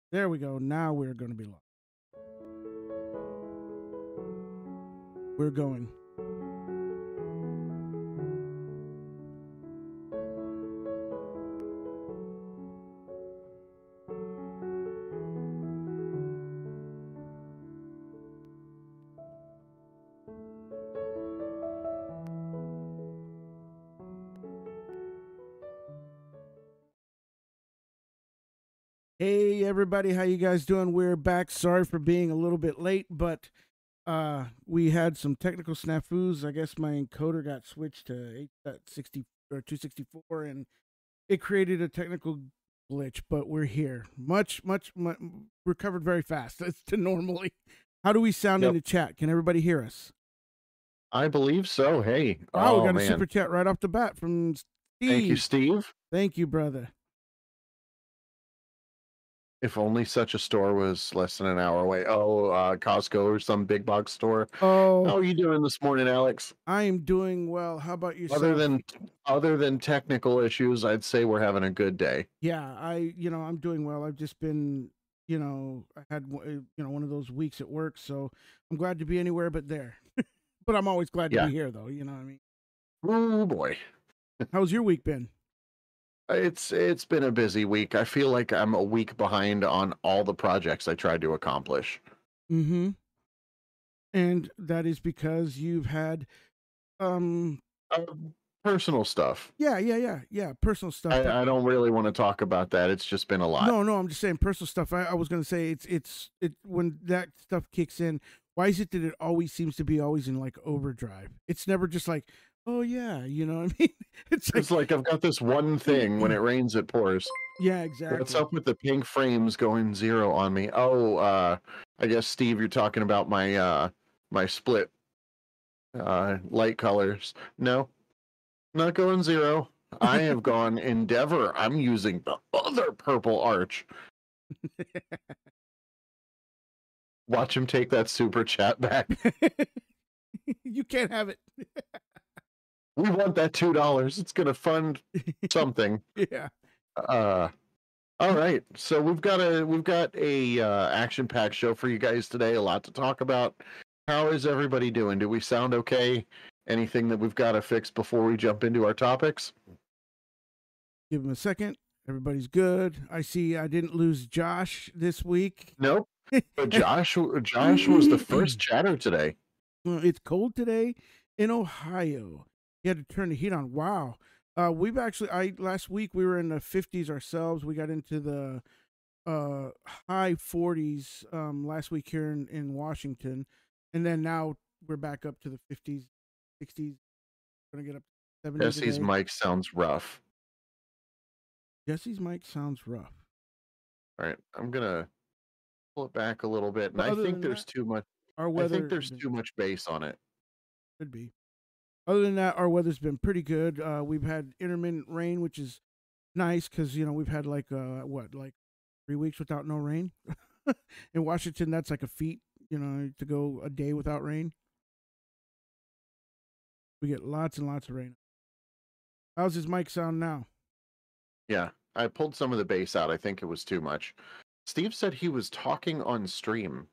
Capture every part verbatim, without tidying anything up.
There we go. Now we're going to be live. We're going. Hey everybody, how you guys doing? We're back. Sorry for being a little bit late, but uh we had some technical snafus. I guess my encoder got switched to eight point sixty or two sixty-four and it created a technical glitch, but we're here. Much much, much recovered very fast as to normally. How do we sound in Yep. the chat? Can everybody hear us? I believe so. Hey. Wow, we Oh, got a man. super chat right off the bat from Steve. Thank you, Steve. Thank you, brother. If only such a store was less than an hour away. Oh, uh, Costco or some big box store. Oh, How are you doing this morning, Alex? I am doing well. How about yourself? Other than other than technical issues, I'd say we're having a good day. Yeah, I you know I'm doing well. I've just been you know I had you know one of those weeks at work, so I'm glad to be anywhere but there. But I'm always glad to Yeah. be here, though. You know what I mean? Oh boy. How's your week been? It's it's been a busy week. I feel like I'm a week behind on all the projects I tried to accomplish. Mm-hmm. And that is because you've had um Uh, personal stuff. yeah, yeah, yeah, yeah, personal stuff. but- I, I don't really want to talk about that. It's just been a lot. No, no, I'm just saying personal stuff. I, I was gonna say it's it's it when that stuff kicks in. Why is it that it always seems to be always in like overdrive? It's never just like, oh yeah, you know what I mean? It's like, It's like I've got this one thing. When it rains, it pours. yeah, exactly. What's up with the pink frames going zero on me? Oh, uh, I guess Steve, you're talking about my uh my split uh light colors. No, not going zero. I have gone Endeavor. I'm using the other purple arch. Watch him take that super chat back. You can't have it. We want that two dollars. It's gonna fund something. Yeah. Uh all right. So we've got a we've got a uh action-packed show for you guys today. A lot to talk about. How is everybody doing? Do we sound okay? Anything that we've got to fix before we jump into our topics? Give him a second. Everybody's good. I see I didn't lose Josh this week. Nope. But Josh Josh was the first chatter today. Well, it's cold today in Ohio. You had to turn the heat on. Wow. Uh, we've actually I last week we were in the fifties ourselves. We got into the uh high forties um last week here in, in Washington. And then now we're back up to the fifties, sixties. We're gonna get up to seventies. Jesse's today. mic sounds rough. Jesse's mic sounds rough. All right, I'm gonna pull it back a little bit, and But I other think than there's that, too much. Our I weather think there's too much bass on it. could be. Other than that, our weather's been pretty good. Uh, we've had intermittent rain, which is nice because you know we've had like uh what like three weeks without no rain. In Washington, that's like a feat, you know, to go a day without rain. We get lots and lots of rain. How's his mic sound now? Yeah, I pulled some of the bass out. I think it was too much. Steve said he was talking on stream.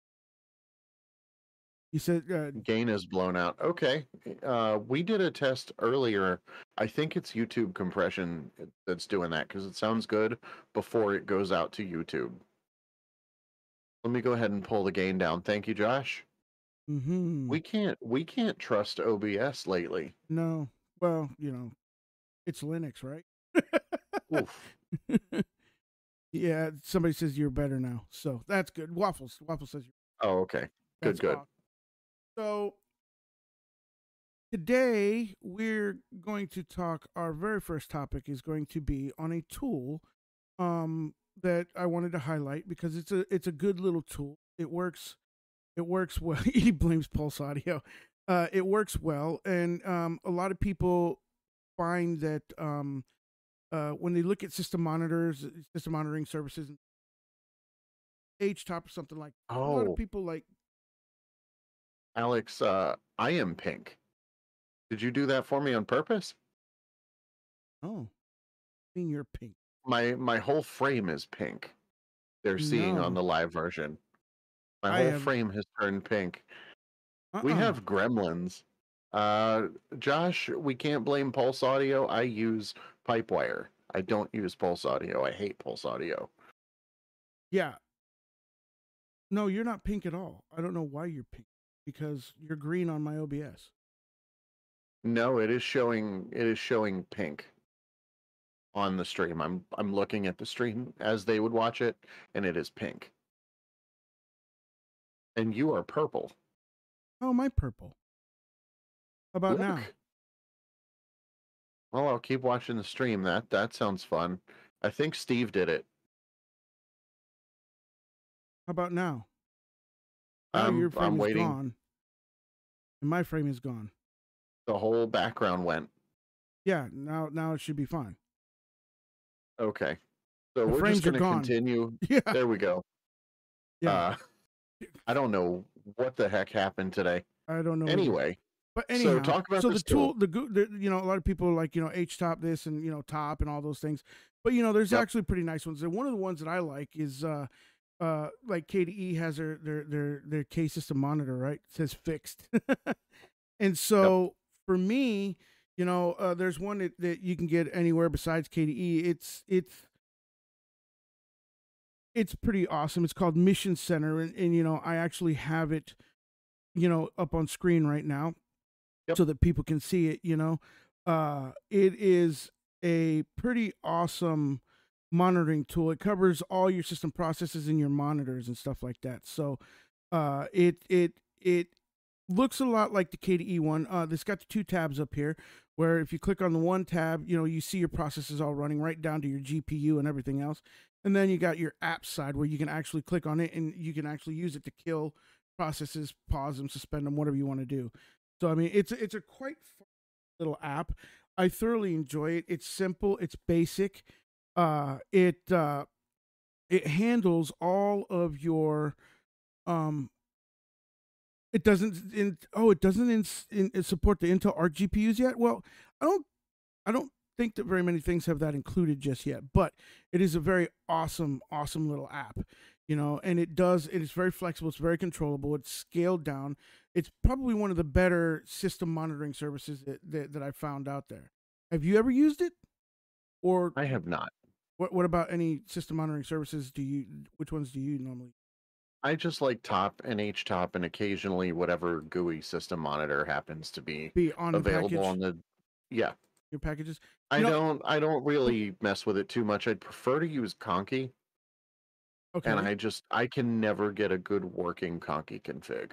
He said, uh, Gain is blown out. Okay. Uh, we did a test earlier. I think it's YouTube compression that's doing that because it sounds good before it goes out to YouTube. Let me go ahead and pull the gain down. Thank you, Josh. mm-hmm. We can't we can't trust O B S lately. No. Well, you know, it's Linux, right? Oof. Yeah, somebody says you're better now. So that's good. Waffles. Waffles says you're Oh, okay. Good, That's good. awesome. So today we're going to talk. Our very first topic is going to be on a tool um, that I wanted to highlight because it's a it's a good little tool. It works. It works well. He blames Pulse Audio. Uh, it works well, and um, a lot of people find that um, uh, when they look at system monitors, system monitoring services, H top or something like that, a lot Oh, of people like. Alex, uh, I am pink. Did you do that for me on purpose? Oh, I mean you're pink. My my whole frame is pink. they're seeing on No, the live version. My I whole have. frame has turned pink. We Uh-uh. have gremlins. Uh, Josh, we can't blame Pulse Audio. I use Pipewire. I don't use Pulse Audio. I hate Pulse Audio. Yeah. No, you're not pink at all. I don't know why you're pink because you're green on my O B S. No, it is showing. It is showing pink on the stream. I'm I'm looking at the stream as they would watch it, and it is pink. And you are purple. Oh, my purple. How about Look. now? Well, I'll keep watching the stream. That that sounds fun. I think Steve did it. How about now? Now I'm your frame I'm is waiting. gone, and my frame is gone. The whole background went. Yeah, now now it should be fine. Okay. So The we're frames just are going to gone. continue. Yeah, There we go. yeah. Uh, I don't know what the heck happened today. I don't know. either. Anyway, But anyhow, so talk about so the this tool, tool. the, go- the you know, a lot of people are like, you know, H top this and you know top and all those things. But you know, there's Yep. actually pretty nice ones. And one of the ones that I like is uh, uh, like K D E has their their their their K system monitor, right? It says fixed. And so for me, you know, uh, there's one that, that you can get anywhere besides K D E. It's it's it's pretty awesome. It's called Mission Center, and, and you know, I actually have it, you know, up on screen right now, Yep. so that people can see it. You know, uh, it is a pretty awesome monitoring tool. It covers all your system processes and your monitors and stuff like that. So, uh, it it it looks a lot like the K D E one. Uh, it's got the two tabs up here, where if you click on the one tab, you know, you see your processes all running right down to your G P U and everything else. And then you got your app side where you can actually click on it and you can actually use it to kill processes, pause them, suspend them, whatever you want to do. So I mean, it's it's a quite fun little app. I thoroughly enjoy it. It's simple. It's basic. Uh, it uh, it handles all of your um. It doesn't in oh it doesn't in, in, support the Intel Arc G P Us yet. Well, I don't I don't think that very many things have that included just yet, but it is a very awesome awesome little app, you know, and it does it is very flexible, it's very controllable, it's scaled down. It's probably one of the better system monitoring services that that, that I found out there. Have you ever used it? Or I have not. what what about any system monitoring services do you which ones do you normally I just like top and H top and occasionally whatever G U I system monitor happens to be be on the available package, on the. Yeah, your packages? I You know- don't. I don't really mess with it too much. I'd prefer to use Conky, Okay. and I just I can never get a good working Conky config.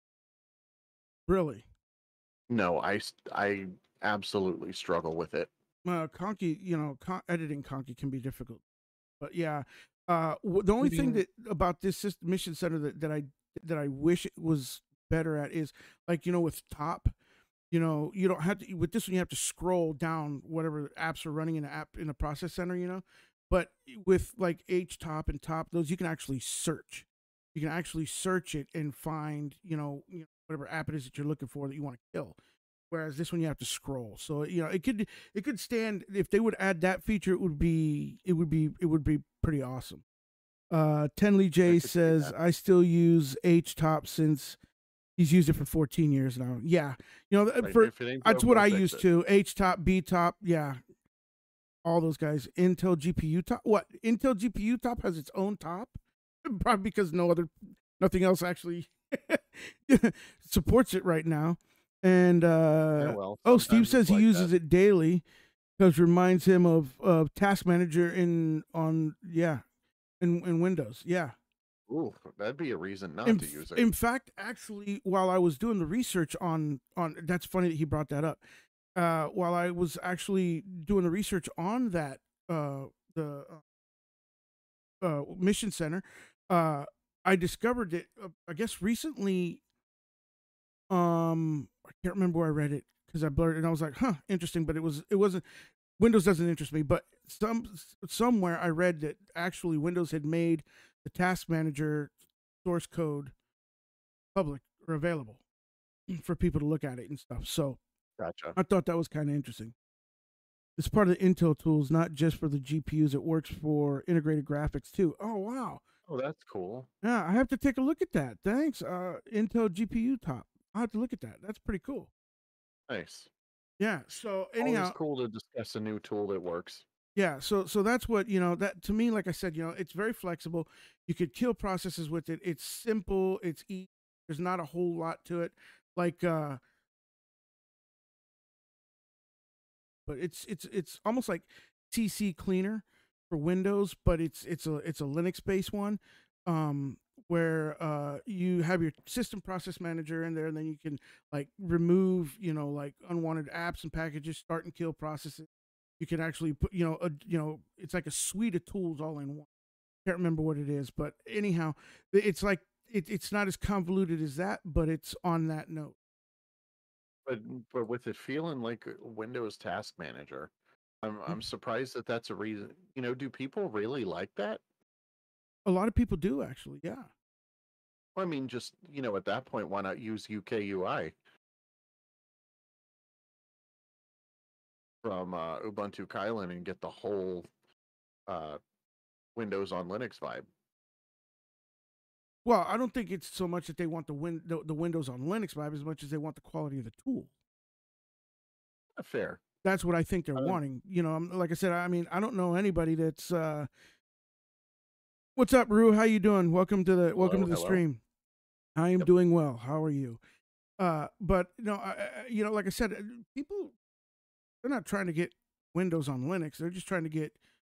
Really? No, I s- I absolutely struggle with it. Uh, Conky, you know, con- editing Conky can be difficult. But yeah, uh, w- the only thing Maybe- that about this system, mission center that, that I that I wish it was better at is like, you know, with top, you know, you don't have to with this one you have to scroll down whatever apps are running in the app in the process center, you know. But with like H top and top, those you can actually search. You can actually search it and find, you know, you know whatever app it is that you're looking for that you want to kill. Whereas this one you have to scroll. So you know it could it could stand if they would add that feature. It would be it would be it would be pretty awesome. Uh, Tenley J could see says that. I still use H top since he's used it for fourteen years now. Yeah, you know th- Right, for if it ain't that's broke, what don't I fix used it. to H top, B top. Yeah, all those guys. Intel G P U top. What Intel G P U top has its own top? Probably because no other nothing else actually supports it right now. And uh, Yeah, well, oh, Steve sometimes says it's he like uses that. it daily because reminds him of of Task Manager in on yeah in in Windows. Yeah. Ooh, that'd be a reason not In, to use it. in fact, actually, while I was doing the research on on that's funny that he brought that up. Uh, while I was actually doing the research on that uh, the uh, uh, mission center, uh, I discovered that uh, I guess recently. Um, I can't remember where I read it because I blurred it and I was like, "Huh, interesting." But it was it wasn't. Windows doesn't interest me, but some somewhere I read that actually Windows had made the Task Manager source code public or available for people to look at it and stuff. So Gotcha. I thought that was kind of interesting. It's part of the Intel tools, not just for the G P Us. It works for integrated graphics too. Oh wow! Oh, that's cool. Yeah, I have to take a look at that. Thanks. Uh, Intel G P U top. I have to look at that. That's pretty cool. Nice. Yeah. So Always anyhow, cool to discuss a new tool that works. yeah. So so that's what you know. That to me, like I said, you know, it's very flexible. You could kill processes with it. It's simple. It's easy. There's not a whole lot to it. Like, uh, but it's it's it's almost like C C Cleaner for Windows, but it's it's a it's a Linux based one, um, where uh, you have your system process manager in there, and then you can like remove you know like unwanted apps and packages, start and kill processes. You can actually put you know a you know it's like a suite of tools all in one. Can't remember what it is, but anyhow, it's like it, it's not as convoluted as that, but it's on that note. But but with it feeling like a Windows Task Manager, I'm I'm surprised that that's a reason. You know, do people really like that? A lot of people do actually, yeah. Well, I mean, just you know, at that point, why not use U K U I from uh, Ubuntu Kylin and get the whole uh, Windows on Linux vibe? Well, I don't think it's so much that they want the win the, the Windows on Linux vibe as much as they want the quality of the tool. Uh, Fair. That's what I think they're Um, wanting. You know, I'm, like I said, I mean, I don't know anybody that's. Uh, what's up, Rue? How you doing? Welcome to the welcome hello, to the hello. stream. I am Yep. doing well. How are you? Uh, but you know, I, I- you know, like I said, uh, people they're not trying to get Windows on Linux. They're just trying to get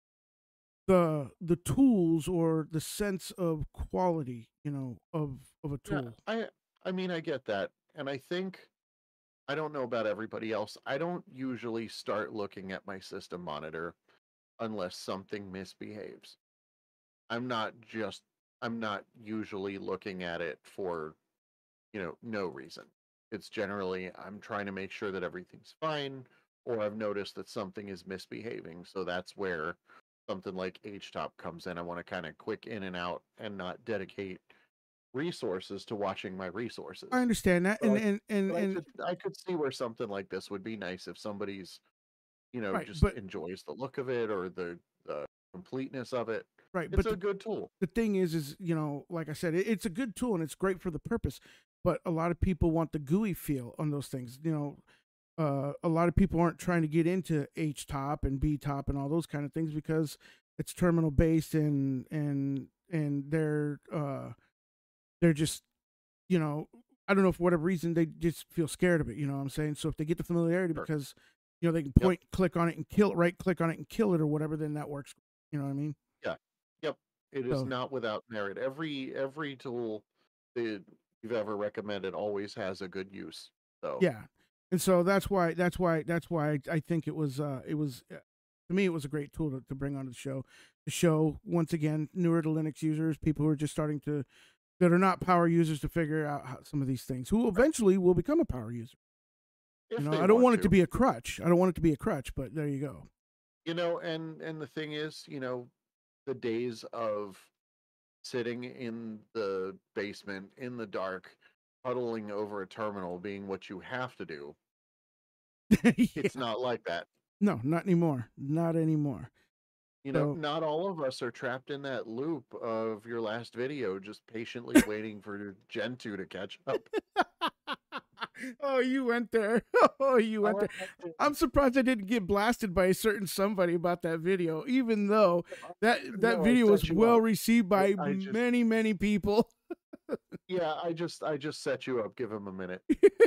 the the tools or the sense of quality, you know, of of a Yeah, tool. I I mean, I get that, and I think I don't know about everybody else. I don't usually start looking at my system monitor unless something misbehaves. I'm not just I'm not usually looking at it for, you know, no reason. It's generally I'm trying to make sure that everything's fine, or I've noticed that something is misbehaving. So that's where something like H top comes in. I want to kind of quick in and out and not dedicate resources to watching my I resources. understand that, But and I and and but I and could I could see where something like this would be nice if somebody's, you know, right, just but enjoys the look of it or the the completeness of it. right, It's but a the good tool. the thing is, is you know, like I said, it, it's a good tool and it's great for the purpose. But a lot of people want the G U I feel on those things. You know, uh, a lot of people aren't trying to get into H top and B top and all those kind of things because it's terminal based and and and they're uh, they're just you know I don't know for whatever reason they just feel scared of it. You know what I'm saying? So if they get the familiarity Sure. because you know they can Yep. point, click on it and kill it, right click on it and kill it or whatever, then that works. You know what I mean? Yeah. Yep. It is So not without merit. Every every tool that you've ever recommended always has a good use. So yeah, and so that's why that's why that's why I, I think it was uh it was uh, to me it was a great tool to, to bring onto the show to show once again newer to Linux users, people who are just starting to that are not power users to figure out how, some of these things, who right. eventually will become a power user. You If know, they I don't want want it to to. be a crutch. I don't want it to be a crutch, but there you go. You know, and and the thing is, you know, the days of sitting in the basement in the dark, huddling over a terminal being what you have to do. It's Yeah. not like that. No, not anymore. Not anymore. You know, So not all of us are trapped in that loop of your last video, just patiently waiting for Gentoo to catch up. oh, you went there. Oh, you went Oh, there. I'm surprised I didn't get blasted by a certain somebody about that video, even though that that no, I video was set you well up. received by I, I just, many, many people. yeah, I just, I just set you up. Give him a minute.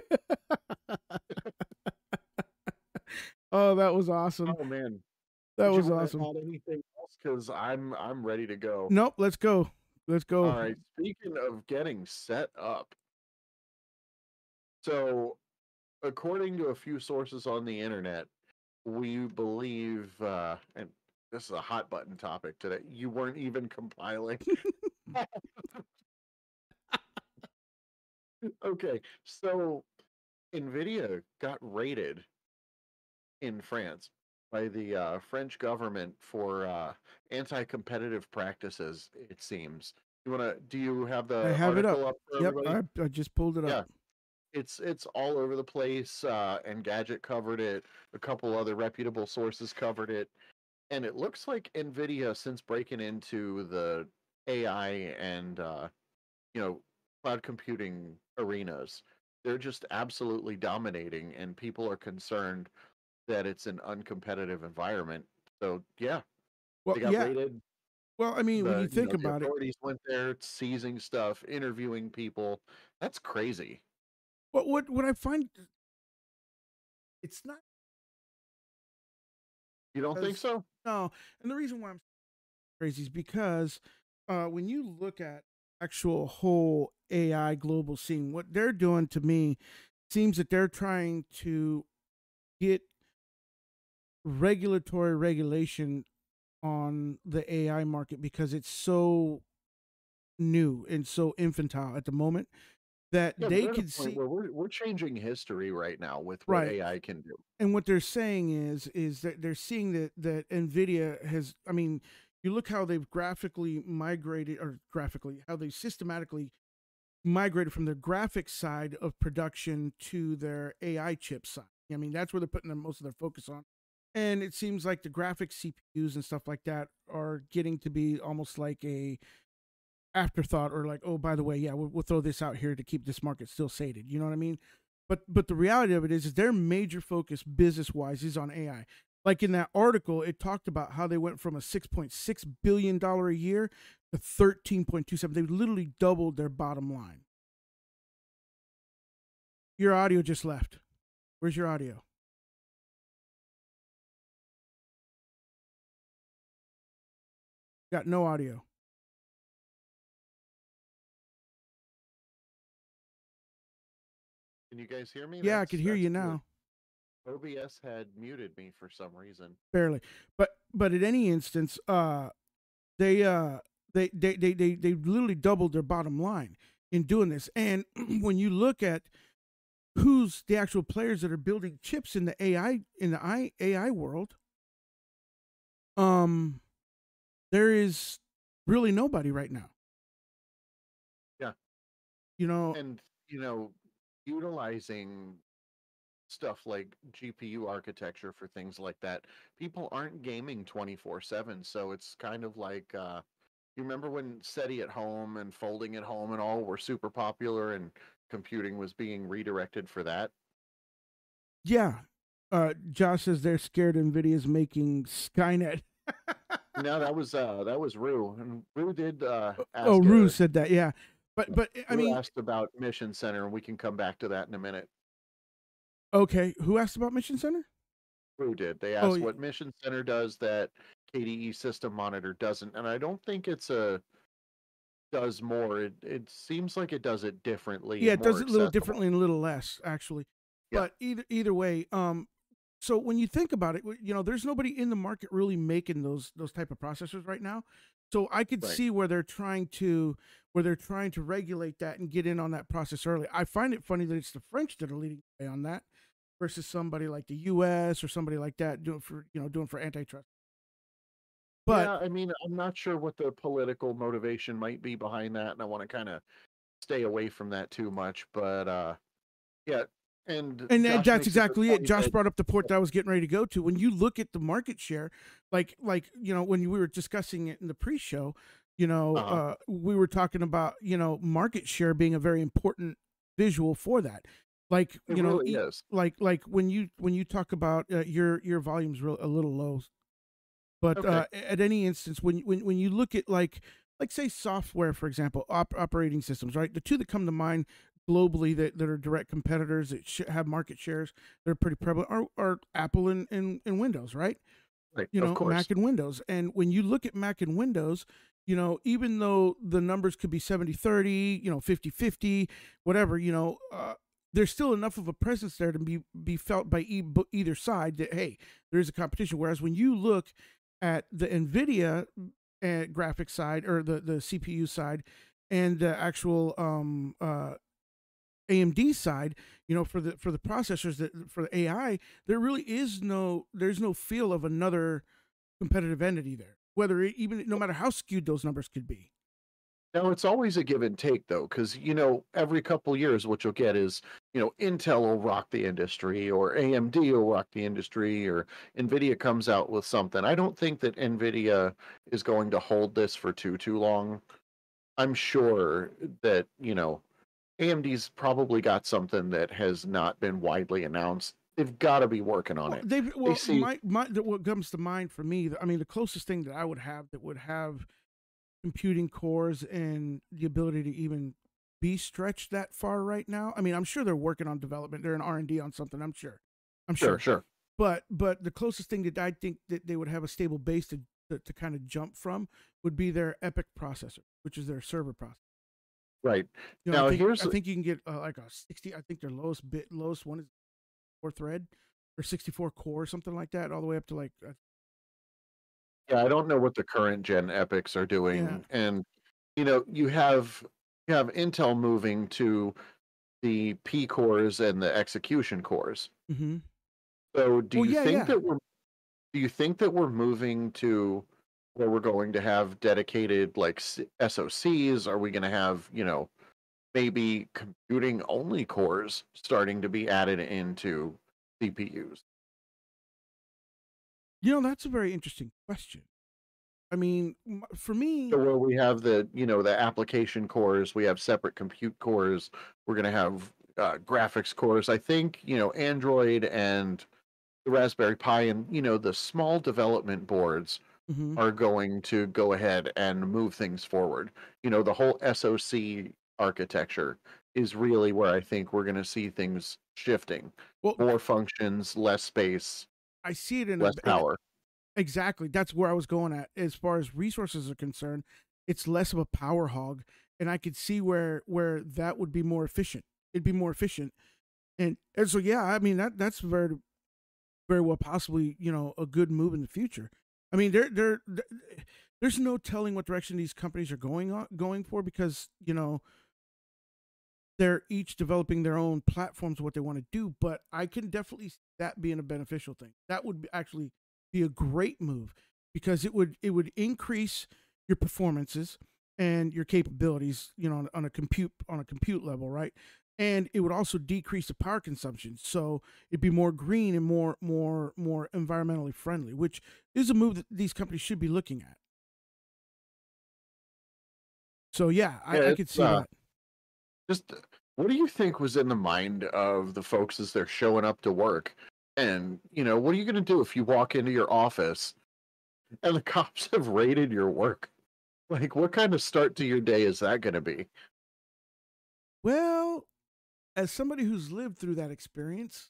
oh, that was awesome. Oh man, That did you was want to awesome. add anything else? Because I'm, I'm ready to go. Nope, let's go. Let's go. All right. Speaking of getting set up, so according to a few sources on the internet, we believe, uh, and this is a hot button topic today. You weren't even compiling. Okay, so NVIDIA got raided in France by the uh, French government for uh, anti-competitive practices. It seems. You wanna? Do you have I the have it up. article up for Yep, everybody? I, I just pulled it up. Yeah, it's it's all over the place. Uh, Engadget covered it. A couple other reputable sources covered it, and it looks like NVIDIA, since breaking into the A I and uh, you know cloud computing arenas. They're just absolutely dominating, and people are concerned that it's an uncompetitive environment. So yeah, Well, they got yeah. raided. Well, I mean, when you The you think know the about it, authorities went there, seizing stuff, interviewing people. That's crazy. what what what I find, it's not You don't think as so? no, and the reason why I'm crazy is because uh, when you look at actual whole A I global scene, what they're doing to me seems that they're trying to get regulatory regulation on the A I market because it's so new and so infantile at the moment that Yeah, but they we're at a could point see where we're we're changing history right now with what right. A I can do. And what they're saying is is that they're seeing that that Nvidia has, I mean, you look how they've graphically migrated, or graphically how they systematically migrated from their graphics side of production to their A I chip side. I mean, that's where they're putting their, most of their focus on. And it seems like the graphics C P Us and stuff like that are getting to be almost like a afterthought, or like, oh, by the way, yeah, we'll, we'll throw this out here to keep this market still sated. You know what I mean? But but the reality of it is, is their major focus business wise is on A I. Like in that article, it talked about how they went from a six point six billion dollar a year to thirteen point two seven. They literally doubled their bottom line. Your audio just left. Where's your audio? Got no audio. Can you guys hear me? Yeah, I That's could hear that's you weird. now. O B S had muted me for some reason. Barely. But but at any instance, uh they uh they they they they, they literally doubled their bottom line in doing this. And when you look at who's the actual players that are building chips in the A I in the A I world, um there is really nobody right now. Yeah. You know, And you know, utilizing stuff like G P U architecture for things like that, people aren't gaming twenty-four seven, so it's kind of like uh you remember when SETI at home and folding at home and all were super popular and computing was being redirected for that? yeah. Uh Josh says they're scared Nvidia's making Skynet. No, that was uh that was Rue. And Rue did uh Oh, ask Rue a said that, yeah. But but I Rue mean, asked about Mission Center, and we can come back to that in a minute. okay, who asked about Mission Center? Rue did. They Oh, asked what Mission Center does that K D E System Monitor doesn't, and I don't think it's a does more. It it seems like it does it differently yeah, and it does more it a little accessible. differently and a little less, actually. Yeah, But either either way, um, so when you think about it, you know, there's nobody in the market really making those those type of processors right now. So I could right. see where they're trying to where they're trying to regulate that and get in on that process early. I find it funny that it's the French that are leading the way on that versus somebody like the U S or somebody like that doing for you know doing for antitrust. But Yeah, I mean, I'm not sure what the political motivation might be behind that, and I want to kind of stay away from that too much. But uh, yeah, and And Josh that's makes a good exactly it. point Josh that brought up the point that I was getting ready to go to. When you look at the market share, like like you know, when we were discussing it in the pre-show, you know, uh, uh, we were talking about you know market share being a very important visual for that. Like it you know, really e- is. like like when you when you talk about uh, your your volume's real, a little low, but Okay, uh, at any instance, when when when you look at like like say software, for example, op- operating systems, right? The two that come to mind globally that, that are direct competitors that sh- have market shares that are pretty prevalent are, are Apple and, and, and Windows, right? right, You of know, course. Mac and Windows. And when you look at Mac and Windows, you know, even though the numbers could be seventy thirty, you know, fifty fifty, whatever, you know, uh, there's still enough of a presence there to be be felt by e- either side that hey, there is a competition. Whereas when you look at the Nvidia uh, graphic side or the the C P U side and the actual um, uh, A M D side, you know, for the for the processors that for the A I, there really is no there's no feel of another competitive entity there. Whether it, even no matter how skewed those numbers could be. Now it's always a give and take though, because you know every couple years what you'll get is you know, Intel will rock the industry or A M D will rock the industry or Nvidia comes out with something. I don't think that Nvidia is going to hold this for too too long. I'm sure that, you know, A M D's probably got something that has not been widely announced. They've got to be working on Well, it. they They well, see, my my the, what comes to mind for me, I mean, the closest thing that I would have that would have computing cores and the ability to even be stretched that far right now. I mean, I'm sure they're working on development. They're in R and D on something. I'm sure. I'm sure, sure. sure. But but the closest thing that I think that they would have a stable base to to, to kind of jump from would be their EPYC processor, which is their server processor. Right. You know, I Now, think here's I think you can get uh, like a sixty. I think their lowest bit lowest one is four thread or sixty-four core or something like that, all the way up to like uh, yeah, I don't know what the current gen epics are yeah. doing. And, you know, you have you have Intel moving to the P cores and the execution cores. Mm-hmm. So do Well, you yeah, think yeah. that we're do you think that we're moving to where we're going to have dedicated like S O Cs? Are we going to have, you know, maybe computing only cores starting to be added into C P Us? You know, that's a very interesting question. I mean, for me, So where we have the, you know, the application cores, we have separate compute cores. We're going to have uh, graphics cores. I think, you know, Android and the Raspberry Pi and, you know, the small development boards mm-hmm. are going to go ahead and move things forward. You know, the whole S O C architecture is really where I think we're going to see things shifting. Well, More functions, less space, I see it in a less in, power. exactly. That's where I was going at as far as resources are concerned. It's less of a power hog, and I could see where where that would be more efficient. It'd be more efficient, and and so yeah, I mean that that's very very well possibly you know a good move in the future. I mean there there there's no telling what direction these companies are going on going for because you know they're each developing their own platforms what they want to do, but I can definitely see that being a beneficial thing. That would be actually be a great move because it would it would increase your performances and your capabilities, you know, on, on a compute on a compute level, right? And it would also decrease the power consumption, so it'd be more green and more more more environmentally friendly, which is a move that these companies should be looking at. So yeah, Yeah, I, I could it's see uh, that. just what do you think was in the mind of the folks as they're showing up to work? And, you know, what are you going to do if you walk into your office and the cops have raided your work? Like, what kind of start to your day is that going to be? Well, as somebody who's lived through that experience,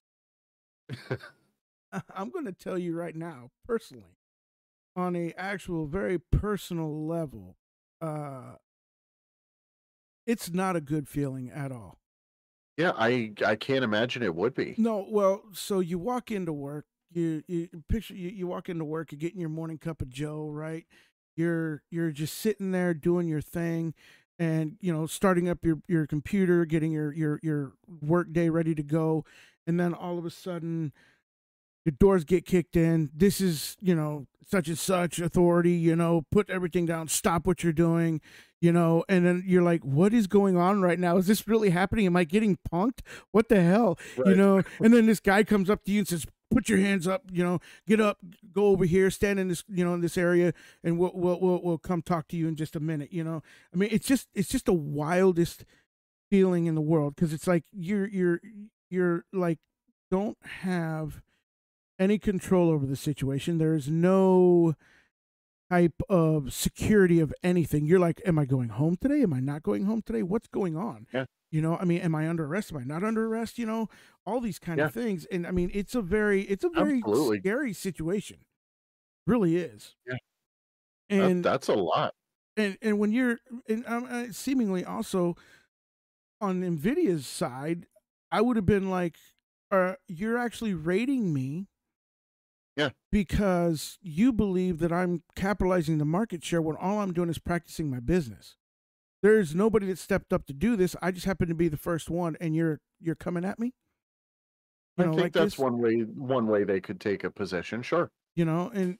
I'm going to tell you right now, personally, on a actual very personal level, uh, it's not a good feeling at all. Yeah, I I can't imagine it would be. No, well, so you walk into work, you you picture you, you walk into work, you're getting your morning cup of Joe, right? You're you're just sitting there doing your thing, and you know, starting up your your computer, getting your your your work day ready to go, and then all of a sudden your doors get kicked in. This is, you know, such and such authority, you know, put everything down, stop what you're doing, you know, and then you're like, what is going on right now? Is this really happening? Am I getting punked? What the hell? You Right. know, and then this guy comes up to you and says, put your hands up, you know, get up, go over here, stand in this, you know, in this area, and we'll we'll we'll, we'll come talk to you in just a minute, you know. I mean, it's just it's just the wildest feeling in the world because it's like you're you're you're like don't have any control over the situation. There's no type of security of anything. You're like, am I going home today? Am I not going home today? What's going on? Yeah. You know, I mean, am I under arrest? Am I not under arrest? You know, all these kind Yeah. of things. And I mean, it's a very, it's a very Absolutely. scary situation. Really is. Yeah. That, And that's a lot. and and when you're, and um, uh, seemingly also on Nvidia's side, I would have been like, uh, you're actually rating me Yeah. because you believe that I'm capitalizing the market share when all I'm doing is practicing my business. There's nobody that stepped up to do this. I just happen to be the first one, and you're you're coming at me. You I know, think like that's this. one way one way they could take a position. Sure. You know, and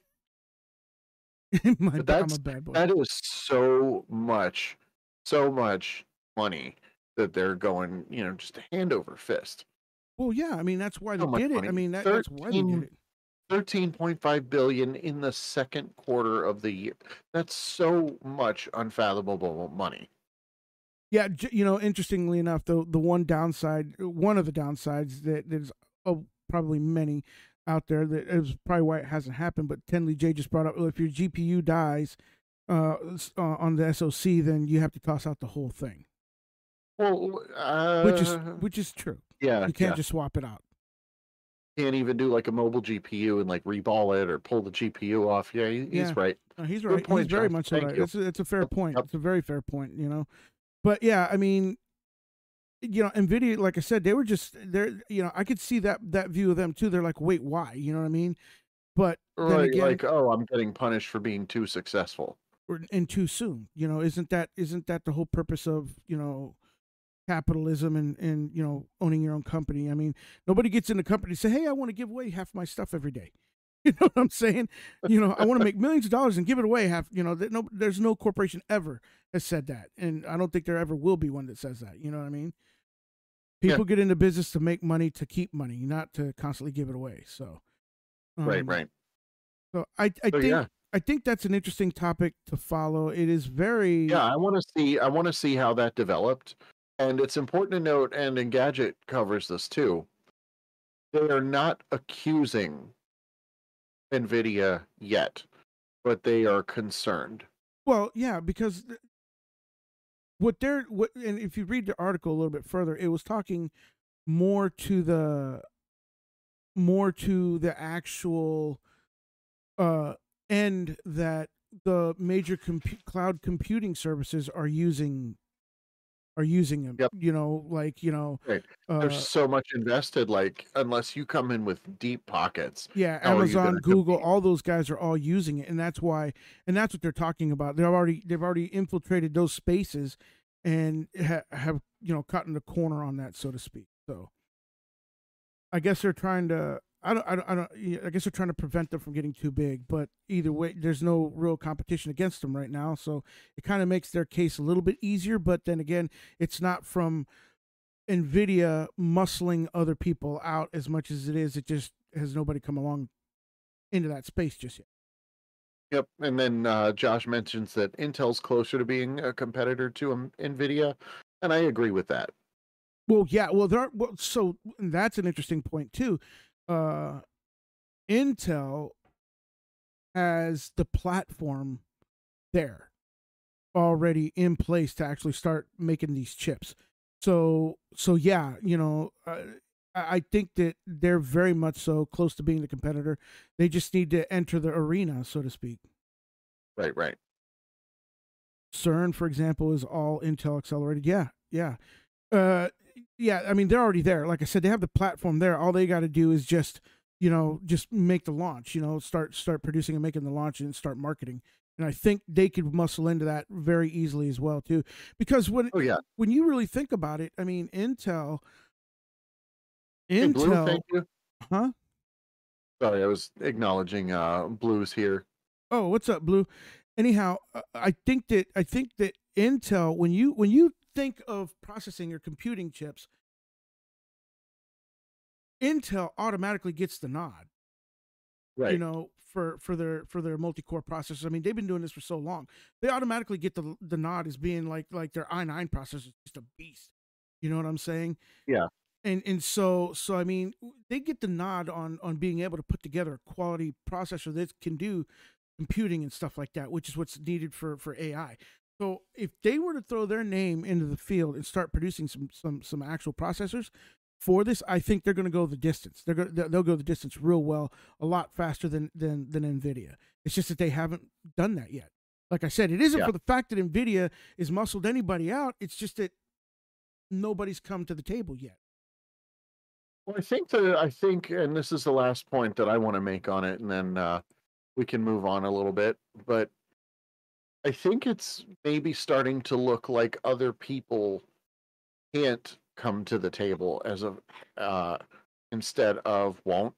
my But ba- I'm that's a bad boy. that is so much, so much money that they're going, you know, just hand over fist. Well, yeah, I mean that's why they So much did it. I money. mean that that's why they did it. thirteen point five billion in the second quarter of the year. That's so much unfathomable money. Yeah, you know, interestingly enough, the the one downside, one of the downsides that there's oh, probably many out there that is probably why it hasn't happened. But Tenley J just brought up, well, if your G P U dies uh, uh, on the S O C, then you have to toss out the whole thing. Well, uh, which is which is true. Yeah, you can't yeah. just swap it out. Can't even do like a mobile G P U and like reball it or pull the G P U off. Yeah, he, he's yeah. right. No, he's right. Point, he's very Josh. much so right. It's a, it's a fair yep. point. Yep. It's a very fair point. You know, but yeah, I mean, you know, NVIDIA, like I said, they were just they're you know I could see that that view of them too. They're like, wait, why? You know what I mean? But right, then again, like, oh, I'm getting punished for being too successful or, and too soon. You know, isn't that isn't that the whole purpose of you know? capitalism and, and you know owning your own company. I mean, nobody gets in the company and say, hey, I want to give away half my stuff every day. You know what I'm saying? You know, I want to make millions of dollars and give it away half. You know, that no, there's no corporation ever has said that, and I don't think there ever will be one that says that. You know what I mean? People yeah. get into business to make money, to keep money, not to constantly give it away. So, um, right, right. So I, I so, think. Yeah. I think that's an interesting topic to follow. It is very yeah. I want to see. I want to see how that developed. And it's important to note, and Engadget covers this too, they are not accusing NVIDIA yet, but they are concerned. Well, yeah, because what they're, what, and if you read the article a little bit further, it was talking more to the, more to the actual uh, end that the major compu- cloud computing services are using are using them. Yep. You know, like, you know, right. uh, there's so much invested, like, unless you come in with deep pockets. Yeah, Amazon, Google, compete? all those guys are all using it. And that's why, and that's what they're talking about. They've already, they've already infiltrated those spaces and ha- have, you know, cut in the corner on that, so to speak. So I guess they're trying to, I don't, I don't, I don't, I guess they're trying to prevent them from getting too big, but either way, there's no real competition against them right now. So it kind of makes their case a little bit easier, but then again, it's not from NVIDIA muscling other people out as much as it is. It just has nobody come along into that space just yet. Yep. And then uh, Josh mentions that Intel's closer to being a competitor to um, NVIDIA. And I agree with that. Well, yeah, well, there are, well, so that's an interesting point too. Uh, Intel has the platform there already in place to actually start making these chips. So, so yeah, you know, uh, I think that they're very much so close to being the competitor. They just need to enter the arena, so to speak. Right, right. CERN, for example, is all Intel accelerated. Yeah, yeah. Uh, yeah, I mean, they're already there. Like I said, they have the platform there. All they got to do is just, you know, just make the launch, you know, start start producing and making the launch and start marketing. And I think they could muscle into that very easily as well, too. Because when oh, yeah. when you really think about it, I mean, Intel... Hey, Intel... Blue, thank you. Huh? Sorry, I was acknowledging uh, Blue's here. Oh, what's up, Blue? Anyhow, I think that I think that Intel, when you when you think of processing or computing chips, Intel automatically gets the nod. Right. You know, for for their for their multi-core processors. I mean, they've been doing this for so long. They automatically get the the nod as being like like their i nine processor is just a beast. You know what I'm saying? Yeah. And and so so I mean, they get the nod on on being able to put together a quality processor that can do computing and stuff like that, which is what's needed for for A I. So if they were to throw their name into the field and start producing some some some actual processors for this, I think they're going to go the distance. They're going they'll go the distance real well, a lot faster than than than NVIDIA. It's just that they haven't done that yet. Like I said, it isn't yeah. for the fact that NVIDIA is muscled anybody out. It's just that nobody's come to the table yet. Well, I think that I think, and this is the last point that I want to make on it, and then uh, we can move on a little bit. But I think it's maybe starting to look like other people can't come to the table as a uh, instead of won't.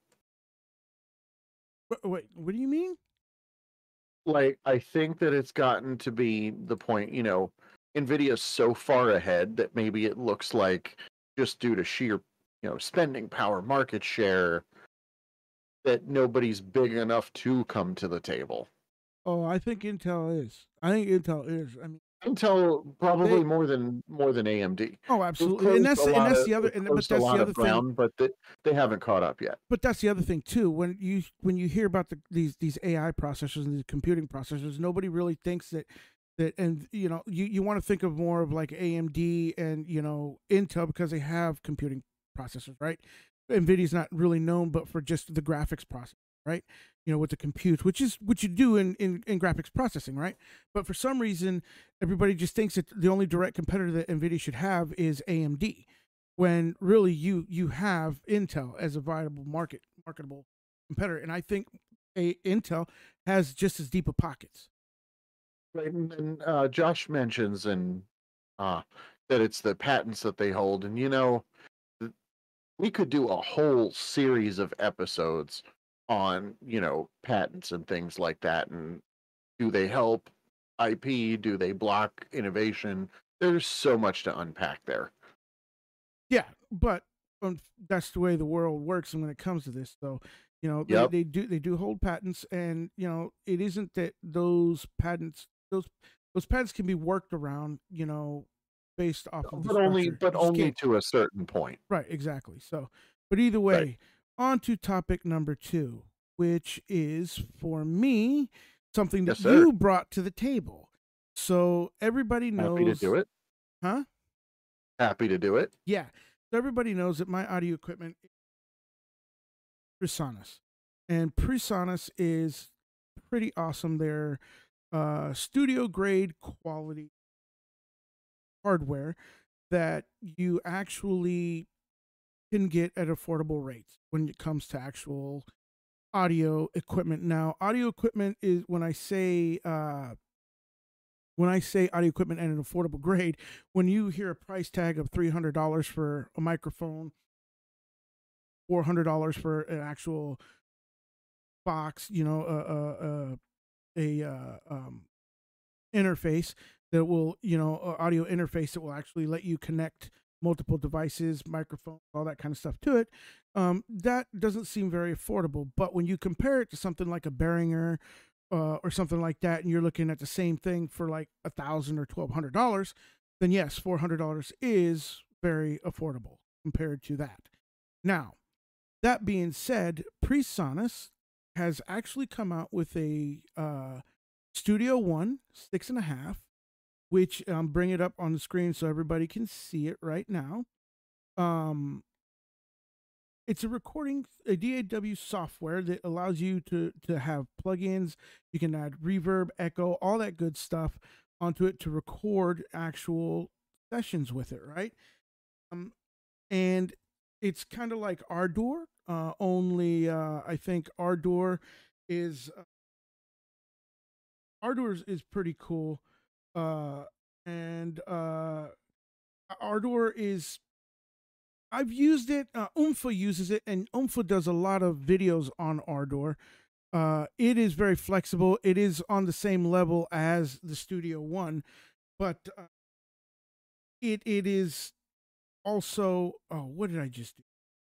Wait, wait, what do you mean? Like, I think that it's gotten to be the point, you know, Nvidia's so far ahead that maybe it looks like just due to sheer, you know, spending power, market share, that nobody's big enough to come to the table. Oh, I think Intel is. I think Intel is. I mean, Intel probably they. more than more than A M D. Oh, They've absolutely, and closed that's a and lot that's of the other. they've And but closed a that's the lot other of thing. ground, but they, they haven't caught up yet. But that's the other thing too. When you when you hear about the, these these A I processors and these computing processors, nobody really thinks that that and you know you, you want to think of more of like A M D and you know Intel because they have computing processors, right? Nvidia's not really known but for just the graphics process, right? You know, with the compute, which is what you do in, in, in graphics processing, right? But for some reason, everybody just thinks that the only direct competitor that Nvidia should have is A M D, when really you you have Intel as a viable market marketable competitor, and I think a Intel has just as deep of pockets. Right, and, and uh, Josh mentions and uh, that it's the patents that they hold, and you know, th- we could do a whole series of episodes on you know patents and things like that, and do they help I P? Do they block innovation? There's so much to unpack there. Yeah, but um, that's the way the world works, and when it comes to this, though, you know, they, Yep. they do they do hold patents, and you know, it isn't that those patents those those patents can be worked around, you know, based off of the But only structure. but You just only can't. to a certain point. Right, exactly. So, but either Right. way, on to topic number two, which is for me something that Yes, sir. you brought to the table. So everybody Happy to do knows, it. huh? Happy to do it. Yeah. So everybody knows that my audio equipment is PreSonus, and PreSonus is pretty awesome. They're uh, studio grade quality hardware that you actually can get at affordable rates when it comes to actual audio equipment. Now, audio equipment is when I say uh, when I say audio equipment at an affordable grade, when you hear a price tag of three hundred dollars for a microphone, four hundred dollars for an actual box, you know, uh, uh, uh, a uh, um, interface that will, you know, uh, audio interface that will actually let you connect multiple devices, microphones, all that kind of stuff to it. Um, that doesn't seem very affordable. But when you compare it to something like a Behringer uh, or something like that, and you're looking at the same thing for like a thousand or twelve hundred dollars, then yes, four hundred dollars is very affordable compared to that. Now, that being said, PreSonus has actually come out with a uh, Studio One six and a half, which um, bring it up on the screen so everybody can see it right now. Um, it's a recording, a D A W software that allows you to to have plugins. You can add reverb, echo, all that good stuff onto it to record actual sessions with it, right? Um, and it's kind of like Ardour, uh, only uh, I think Ardour is uh, Ardour is, is pretty cool, uh, and uh, Ardour is I've used it. Uh, Umfa uses it, and Umfa does a lot of videos on Ardour. Uh, it is very flexible. It is on the same level as the Studio One, but uh, it it is also. Oh, what did I just do?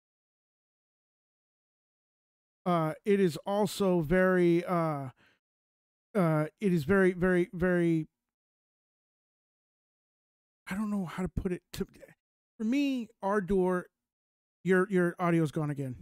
Uh, it is also very. Uh, uh, it is very, very, very. I don't know how to put it. To, for me, Ardour, your your audio's gone again.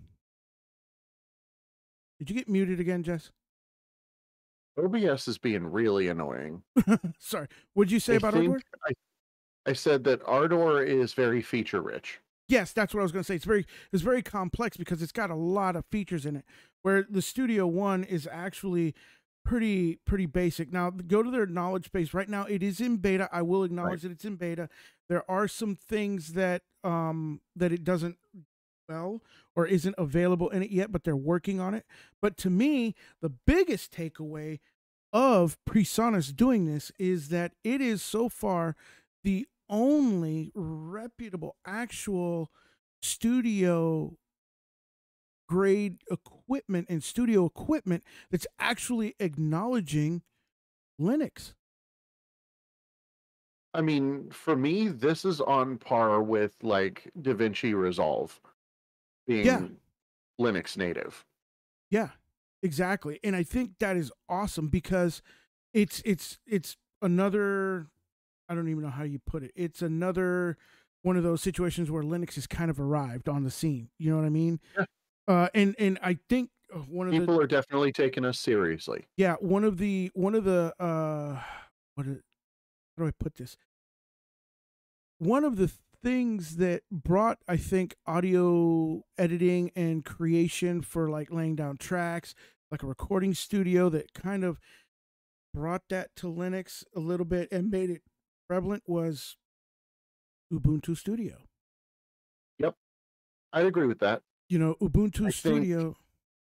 Did you get muted again, Jess? O B S is being really annoying. Sorry. What'd you say I about think Ardour? I, I said that Ardour is very feature rich. Yes, that's what I was going to say. It's very it's very complex because it's got a lot of features in it. Where the Studio One is actually pretty pretty basic. Now, go to their knowledge base right now. It is in beta. I will acknowledge Right. that it's in beta. There are some things that um that it doesn't well or isn't available in it yet, but they're working on it. But to me, the biggest takeaway of PreSonus doing this is that it is so far the only reputable actual studio grade equipment and studio equipment that's actually acknowledging Linux. I mean, for me, this is on par with like DaVinci Resolve Yeah, being Linux native. yeah, exactly. And I think that is awesome because it's it's it's another, I don't even know how you put it. It's another one of those situations where Linux has kind of arrived on the scene. You know what I mean? Yeah. Uh, and and I think uh, one of the People are definitely taking us seriously. yeah one of the one of the uh what is, how do I put this? One of the things that brought, I think, audio editing and creation for like laying down tracks, like a recording studio that kind of brought that to Linux a little bit and made it prevalent was Ubuntu Studio. Yep, I'd agree with that. You know, Ubuntu I think. Studio.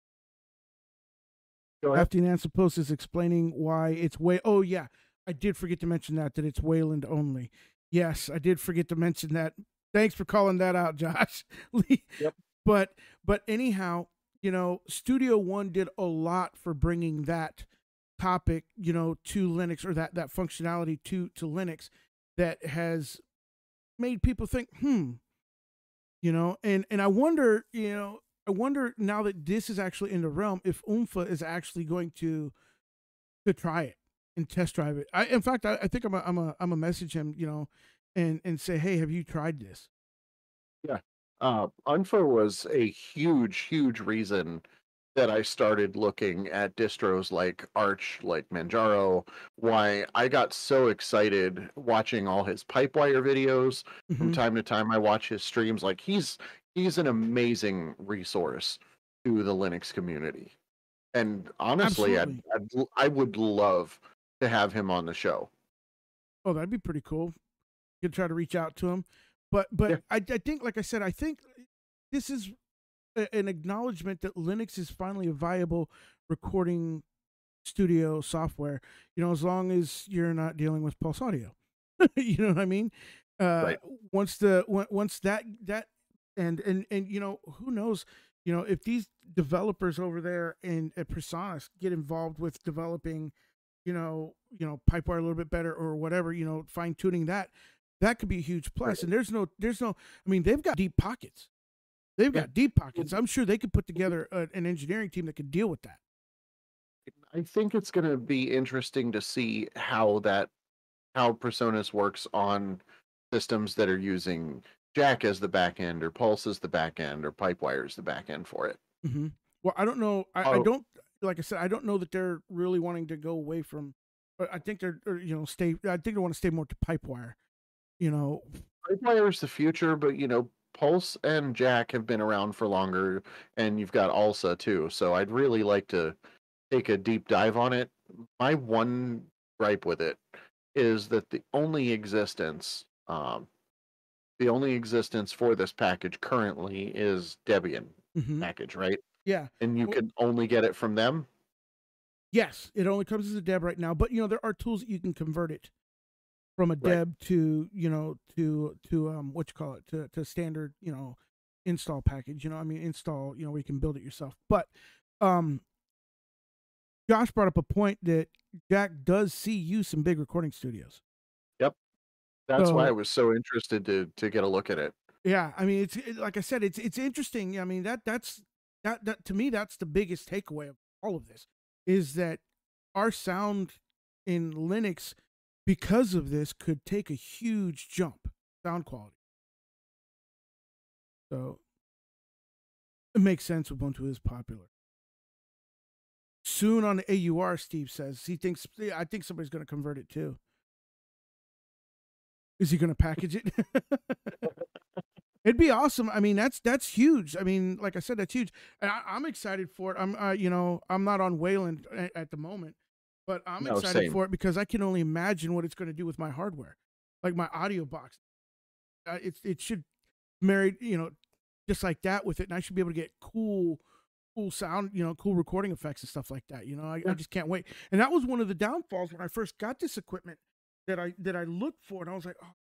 Go ahead. After Nancy Post is explaining why it's way. Oh yeah, I did forget to mention that that it's Wayland only. Yes, I did forget to mention that. Thanks for calling that out, Josh. Yep. But but anyhow, you know, Studio One did a lot for bringing that topic, you know, to Linux, or that that functionality to to Linux, that has made people think, hmm, you know, and and I wonder, you know, I wonder now that this is actually in the realm, if Oomfa is actually going to to try it and test drive it. I, in fact, I, I think I'm a, I'm a I'm a message him, you know, and and say, hey, have you tried this? Yeah. Uh, Unfa was a huge, huge reason that I started looking at distros like Arch, like Manjaro. Why I got so excited watching all his Pipewire videos. From Mm-hmm. time to time, I watch his streams. Like he's he's an amazing resource to the Linux community. And honestly, I'd, Absolutely. I'd l- I would love to have him on the show. Oh, that'd be pretty cool. You could try to reach out to him, but but Yeah, I, I think, like I said, I think this is a, an acknowledgement that Linux is finally a viable recording studio software. You know, as long as you're not dealing with Pulse Audio. You know what I mean? Uh, right. once the once that that and and and you know, who knows? You know, if these developers over there in at Presonus get involved with developing, you know, you know, Pipewire a little bit better or whatever, you know, fine tuning that, that could be a huge Right. plus. And there's no, there's no, I mean, they've got deep pockets. They've Yeah. got deep pockets. I'm sure they could put together a, an engineering team that could deal with that. I think it's going to be interesting to see how that how Presonus works on systems that are using Jack as the back end, or Pulse as the back end, or Pipewire as the back end for it. Mm-hmm. Well, I don't know. I, I Oh, don't, like I said, I don't know that they're really wanting to go away from, but I think they're, or, you know, stay, I think they want to stay more to Pipewire, you know. Pipewire is the future, but you know, Pulse and Jack have been around for longer, and you've got Alsa too. So I'd really like to take a deep dive on it. My one gripe with it is that the only existence, um, the only existence for this package currently is Debian Mm-hmm. package, right? Yeah. And you Well, can only get it from them. yes, it only comes as a deb right now, but you know, there are tools that you can convert it from a Right. deb to, you know, to to um what you call it, to to standard, you know, install package. You know, I mean, install, you know, where you can build it yourself. But um Josh brought up a point that Jack does see use in big recording studios. Yep. That's why I So was so interested to to get a look at it. yeah, I mean, it's it, like I said, it's it's interesting. I mean, that that's that that to me, that's the biggest takeaway of all of this, is that our sound in Linux, because of this, could take a huge jump sound quality. So it makes sense. Ubuntu is popular. Soon on the A U R, Steve says he thinks. I think somebody's going to convert it too. Is he going to package it? It'd be awesome. I mean, that's that's huge. I mean, like I said, that's huge, and I, I'm excited for it. I'm, uh, you know, I'm not on Wayland at, at the moment, but I'm No, excited same. for it because I can only imagine what it's going to do with my hardware, like my audio box. Uh, it's it should marry, you know, just like that with it, and I should be able to get cool, cool sound, you know, cool recording effects and stuff like that. You know, I, I Yeah. just can't wait. And that was one of the downfalls when I first got this equipment that I that I looked for, and I was like, oh,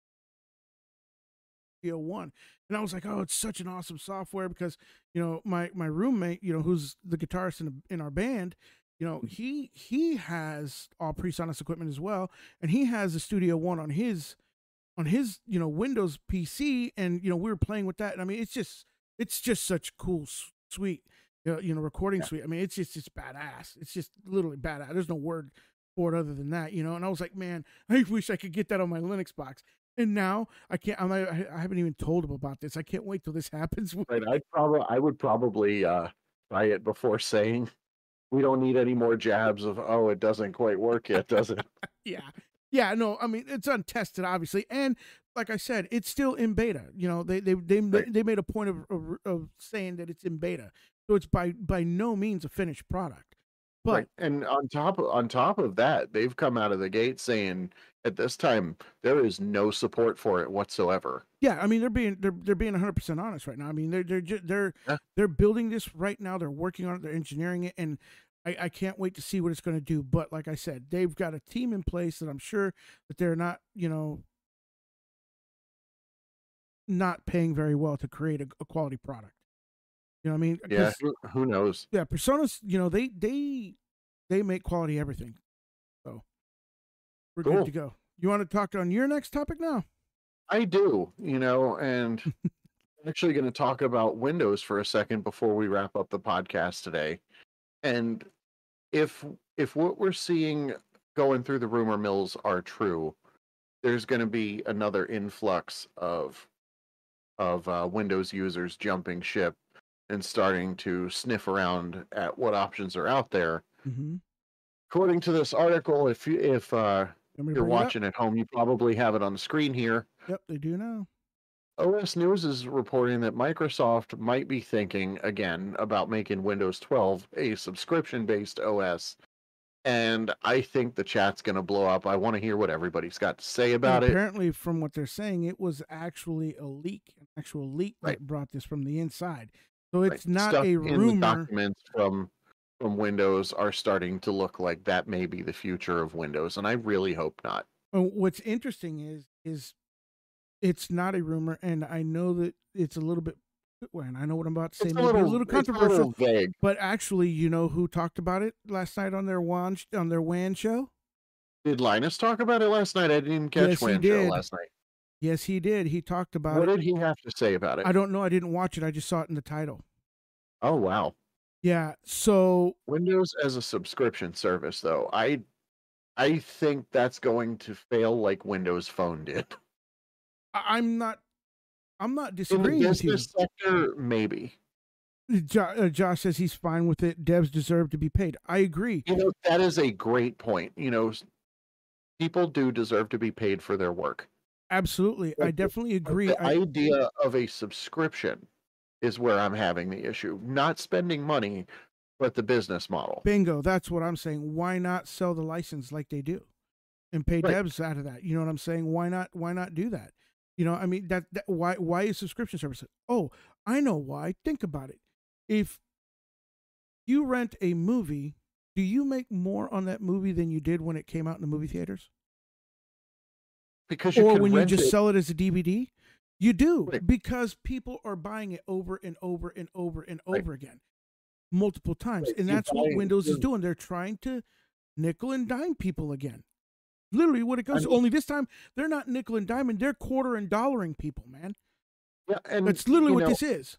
one, and I was like, oh, it's such an awesome software because, you know, my my roommate, you know, who's the guitarist in in our band, you know, he he has all PreSonus equipment as well, and he has the Studio One on his on his, you know, Windows P C, and you know, we were playing with that. And I mean, it's just it's just such cool suite, you know, you know recording Yeah. suite. I mean, it's just it's badass. It's just literally badass. There's no word for it other than that, you know. And I was like, man, I wish I could get that on my Linux box. And now I can't. I'm, I, I haven't even told him about this. I can't wait till this happens. Right. I'd probably I would probably uh, try it before saying we don't need any more jabs of oh it doesn't quite work yet, does it? Yeah. Yeah, no, I mean it's untested, obviously, and like I said, it's still in beta. You know, they they they Right. they made a point of, of of saying that it's in beta, so it's by by no means a finished product. But Right. And on top of, on top of that, they've come out of the gate saying at this time there is no support for it whatsoever. yeah, I mean they're being they're they're being one hundred percent honest right now. I mean they're they're ju- they're Yeah. they're building this right now. They're working on it. They're engineering it, and I, I can't wait to see what it's going to do. But like I said, they've got a team in place that I'm sure that they're not, you know, not paying very well to create a, a quality product. You know what I mean? Yeah. 'Cause, Who, who knows? yeah, Personas, you know, they they they make quality everything. So we're Cool. good to go. You want to talk on your next topic now? I do, you know, and I'm actually going to talk about Windows for a second before we wrap up the podcast today. And if if what we're seeing going through the rumor mills are true, there's going to be another influx of of uh, Windows users jumping ship and starting to sniff around at what options are out there. Mm-hmm. According to this article, if you if uh, You want me to you're bring it up? watching at home, you probably have it on the screen here. Yep, they do now. O S News is reporting that Microsoft might be thinking again about making Windows twelve a subscription-based O S. And I think the chat's going to blow up. I want to hear what everybody's got to say about and it. apparently, from what they're saying, it was actually a leak, an actual leak Right. that brought this from the inside. So it's Right. not Stuff a in the rumor. documents from from Windows are starting to look like that may be the future of Windows, and I really hope not. Uh, What's interesting is is it's not a rumor, and I know that it's a little bit. Well, and I know what I'm about to say. It's a Maybe little, a little it's a controversial, little vague. but actually, you know who talked about it last night on their WAN on their WAN show? Did Linus talk about it last night? I didn't even catch Yes, he Wan Show did. last night. Yes, he did. He talked about What it. did he have to say about it? I don't know. I didn't watch it. I just saw it in the title. Oh wow. Yeah. So Windows as a subscription service, though, I I think that's going to fail like Windows Phone did. I- I'm not. I'm not In the disagreeing with you. business sector, maybe. Jo- uh, Josh says he's fine with it. Devs deserve to be paid. I agree. You know, that is a great point. You know, s- people do deserve to be paid for their work. Absolutely. I But the- definitely but agree. The I, idea of a subscription is where I'm having the issue. Not spending money, but the business model. bingo. That's what I'm saying. Why not sell the license like they do, and pay Right. devs out of that? You know what I'm saying? Why not? Why not do that? You know, I mean, that, that why why is subscription service? Oh, I know why. Think about it. If you rent a movie, do you make more on that movie than you did when it came out in the movie theaters? Because you Or can when you rent just it. sell it as a D V D? You do, Right. because people are buying it over and over and over and Right. over again, multiple times. Right. And You that's what buy- Windows is you- doing. They're trying to nickel and dime people again. Literally what it goes. I mean- Only this time they're not nickel and diming, they're quarter and dollaring people, man. Yeah, and That's literally you what know, this is.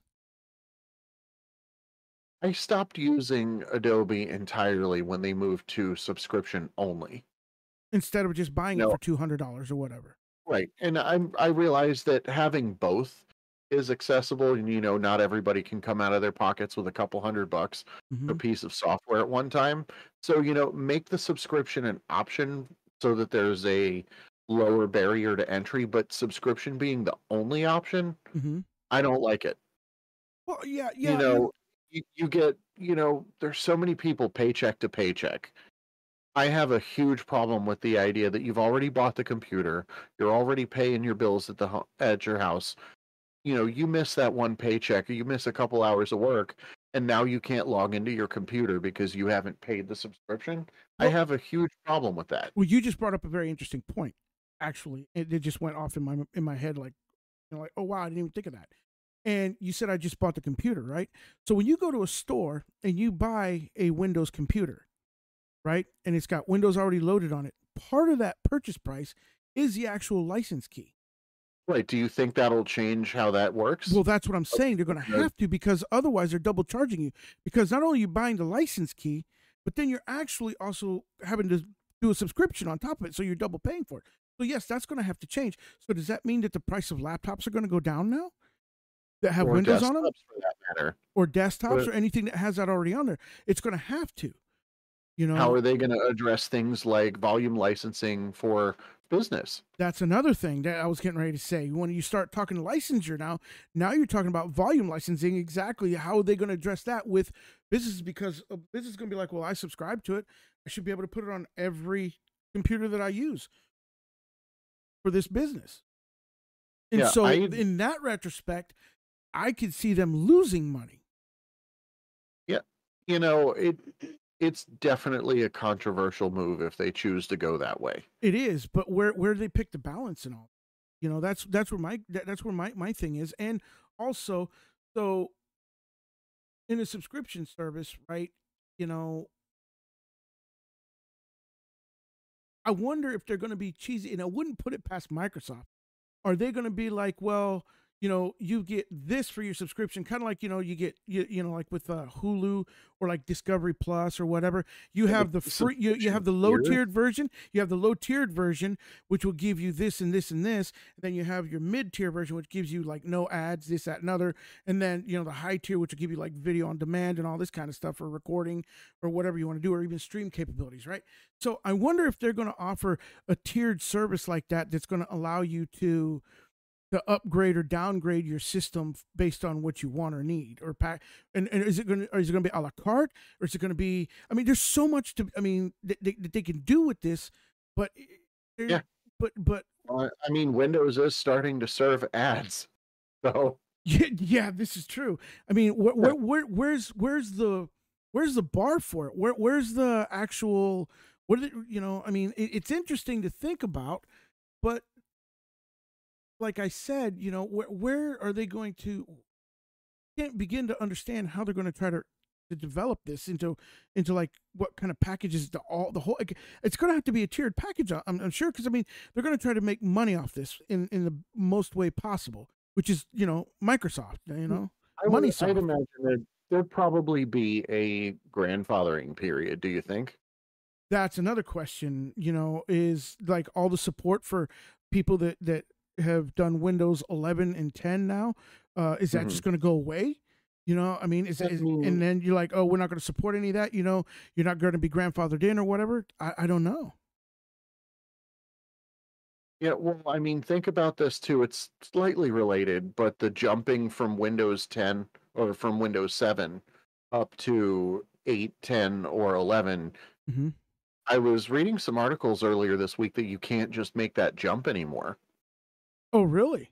I stopped using Adobe entirely when they moved to subscription only. Instead of just buying it No. for two hundred dollars or whatever. Right. And I I realized that having both is accessible, and you know, not everybody can come out of their pockets with a couple hundred bucks Mhm. for a piece of software at one time. So, you know, make the subscription an option so that there's a lower barrier to entry, but subscription being the only option, Mhm. I don't like it. Well, yeah, yeah. You know, you, you get, you know, there's so many people paycheck to paycheck. I have a huge problem with the idea that you've already bought the computer, you're already paying your bills at the ho- at your house. You know, you miss that one paycheck, or you miss a couple hours of work, and now you can't log into your computer because you haven't paid the subscription. I Well- have a huge problem with that. Well, you just brought up a very interesting point. Actually, it, it just went off in my in my head, like, you know, like, oh wow, I didn't even think of that. And you said I just bought the computer, right? So when you go to a store and you buy a Windows computer, right, and it's got Windows already loaded on it, part of that purchase price is the actual license key. Right. Do you think that'll change how that works? Well, that's what I'm saying. They're going to Uh, have to, because otherwise they're double charging you. Because not only are you buying the license key, but then you're actually also having to do a subscription on top of it. So you're double paying for it. So yes, that's going to have to change. So does that mean that the price of laptops are going to go down now that have or Windows on them, desktops for that matter. or desktops, But or anything that has that already on there? It's going to have to. You how know, are they going to address things like volume licensing for business? that's another thing that I was getting ready to say. When you start talking licensure now, now you're talking about volume licensing. Exactly how are they going to address that with businesses? Because a business is going to be like, well, I subscribe to it. I should be able to put it on every computer that I use for this business. And Yeah, so, I in that retrospect, I could see them losing money. yeah, you know, it it's definitely a controversial move if they choose to go that way. It is, but where where do they pick the balance and all? You know, that's that's where my that, that's where my my thing is, and also, so in a subscription service, right? You know, I wonder if they're going to be cheesy, and I wouldn't put it past Microsoft. Are they going to be like, well, you know, you get this for your subscription, kind of like, you know, you get you, you know, like with uh, Hulu or like Discovery Plus or whatever. You Yeah, have the the free, you, you have subscription the low tier. tiered version. You have the low tiered version, which will give you this and this and this. And then you have your mid tier version, which gives you like no ads, this, that, and other. And then, you know, the high tier, which will give you like video on demand and all this kind of stuff for recording or whatever you want to do, or even stream capabilities, right? So I wonder if they're going to offer a tiered service like that that's going to allow you to to upgrade or downgrade your system based on what you want or need, or pack. And, and is it going to, is it going to be a la carte, or is it going to be, I mean, there's so much to, I mean, that they, that they can do with this, but, Yeah, but, but uh, I mean, Windows is starting to serve ads, so yeah, yeah, this is true. I mean, where, where, where, where's, where's the, where's the bar for it? Where, where's the actual, what are they, you know, I mean, it, it's interesting to think about, but like I said, you know, where where are they going to, can't begin to understand how they're going to try to to develop this into into like what kind of packages the all the whole, like, it's going to have to be a tiered package. I'm, I'm sure, because I mean they're going to try to make money off this in in the most way possible, which is, you know, Microsoft, you know, I would money I'd soft. imagine that there'd probably be a grandfathering period. Do you think? That's another question. You know, is like all the support for people that that have done Windows eleven and ten now. Uh, is that Mhm. just going to go away? You know, I mean, is, I is and mean, then you're like, oh, we're not going to support any of that. You know, you're not going to be grandfathered in or whatever. I, I don't know. yeah, well, I mean, think about this too. It's slightly related, but the jumping from Windows ten or from Windows seven up to eight, ten, or eleven. Hmm. I was reading some articles earlier this week that you can't just make that jump anymore. Oh, really?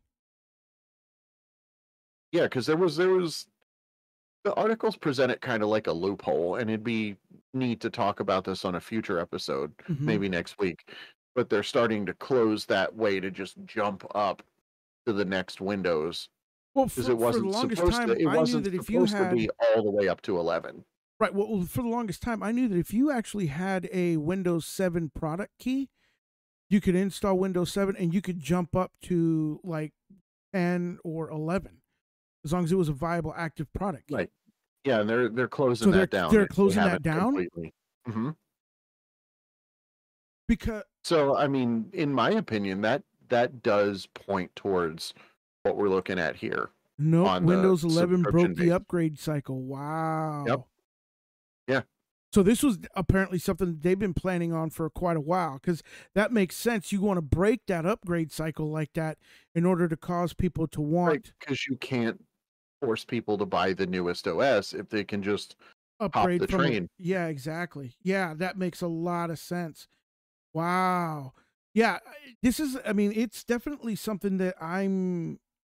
Yeah, because there was there was the articles present it kind of like a loophole, and it'd be neat to talk about this on a future episode, Hmm. maybe next week. But they're starting to close that way to just jump up to the next Windows Well, because for it for the wasn't longest supposed to. time, It I knew wasn't that if you supposed to had, be all the way up to eleven. right, well, well, for the longest time, I knew that if you actually had a Windows seven product key, you could install Windows seven and you could jump up to like ten or eleven, as long as it was a viable active product key. Right. Yeah, and they're they're So closing they're that down. they're They they closing that haven't down completely. Hmm. because So, I mean, in my opinion, that that does point towards what we're looking at here nope, on the Windows eleven subscription broke the base. upgrade cycle. Yep. Wow. Yeah. So this was apparently something they've been planning on for quite a while, because that makes sense. You want to break that upgrade cycle like that in order to cause people to Right. want Because you can't force people to buy the newest O S if they can just hop upgrade the from it. train. Yeah, exactly. Yeah, that makes a lot of sense. Wow. Yeah, I- this is, I mean, it's definitely something that I'm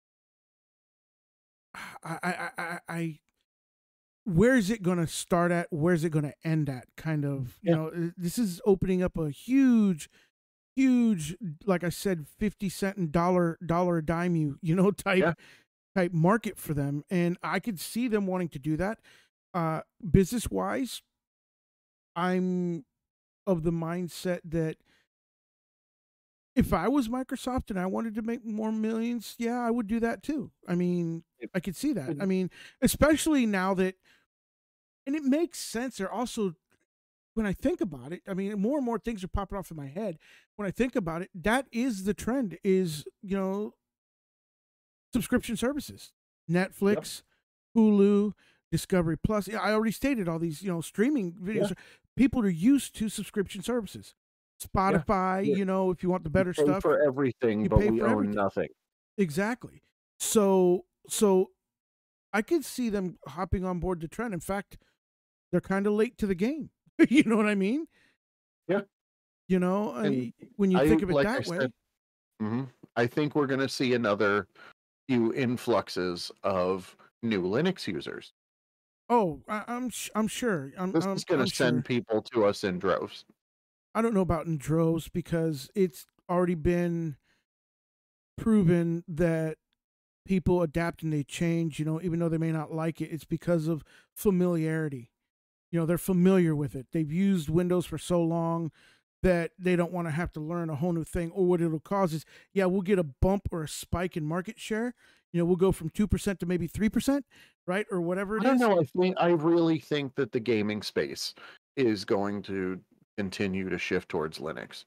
I I I, I where's it going to start at? Where's it going to end at? Kind of, you Yeah. know, uh, this is opening up a huge, huge, like I said, fifty cent and dollar, dollar a dime you, you know, type, Yeah. type market for them. And I could see them wanting to do that. Uh, business wise, I'm of the mindset that If I was Microsoft and I wanted to make more millions, yeah, I would do that too. I mean, It- I could see that. it- I mean, especially now that, and it makes sense. They're also, when I think about it, I mean, more and more things are popping off in my head. When I think about it, that is the trend is, you know, subscription services, Yep. Netflix, Hulu, Discovery Plus. Yeah, I already stated all these, you know, streaming Yeah. videos. People are used to subscription services. Spotify, Yeah. you know, if you want the We better pay stuff, for everything, you but pay we for own everything. nothing. Exactly. So, so I could see them hopping on board the trend. In fact, they're kind of late to the game. You know what I mean? Yeah. You know, I And mean, when you I think of it like I that way. said, mhm, I think we're gonna see another few influxes of new Linux users. Oh, I, I'm sh- I'm sure. I'm This I'm is gonna I'm send sure. people to us in droves. I don't know about in droves because it's already been proven that people adapt and they change, you know, even though they may not like it. It's because of familiarity. You know, they're familiar with it. They've used Windows for so long that they don't want to have to learn a whole new thing. Or what it'll cause is, yeah, we'll get a bump or a spike in market share. You know, we'll go from two percent to maybe three percent, right? Or whatever I it don't is. know. I think I really think that the gaming space is going to continue to shift towards Linux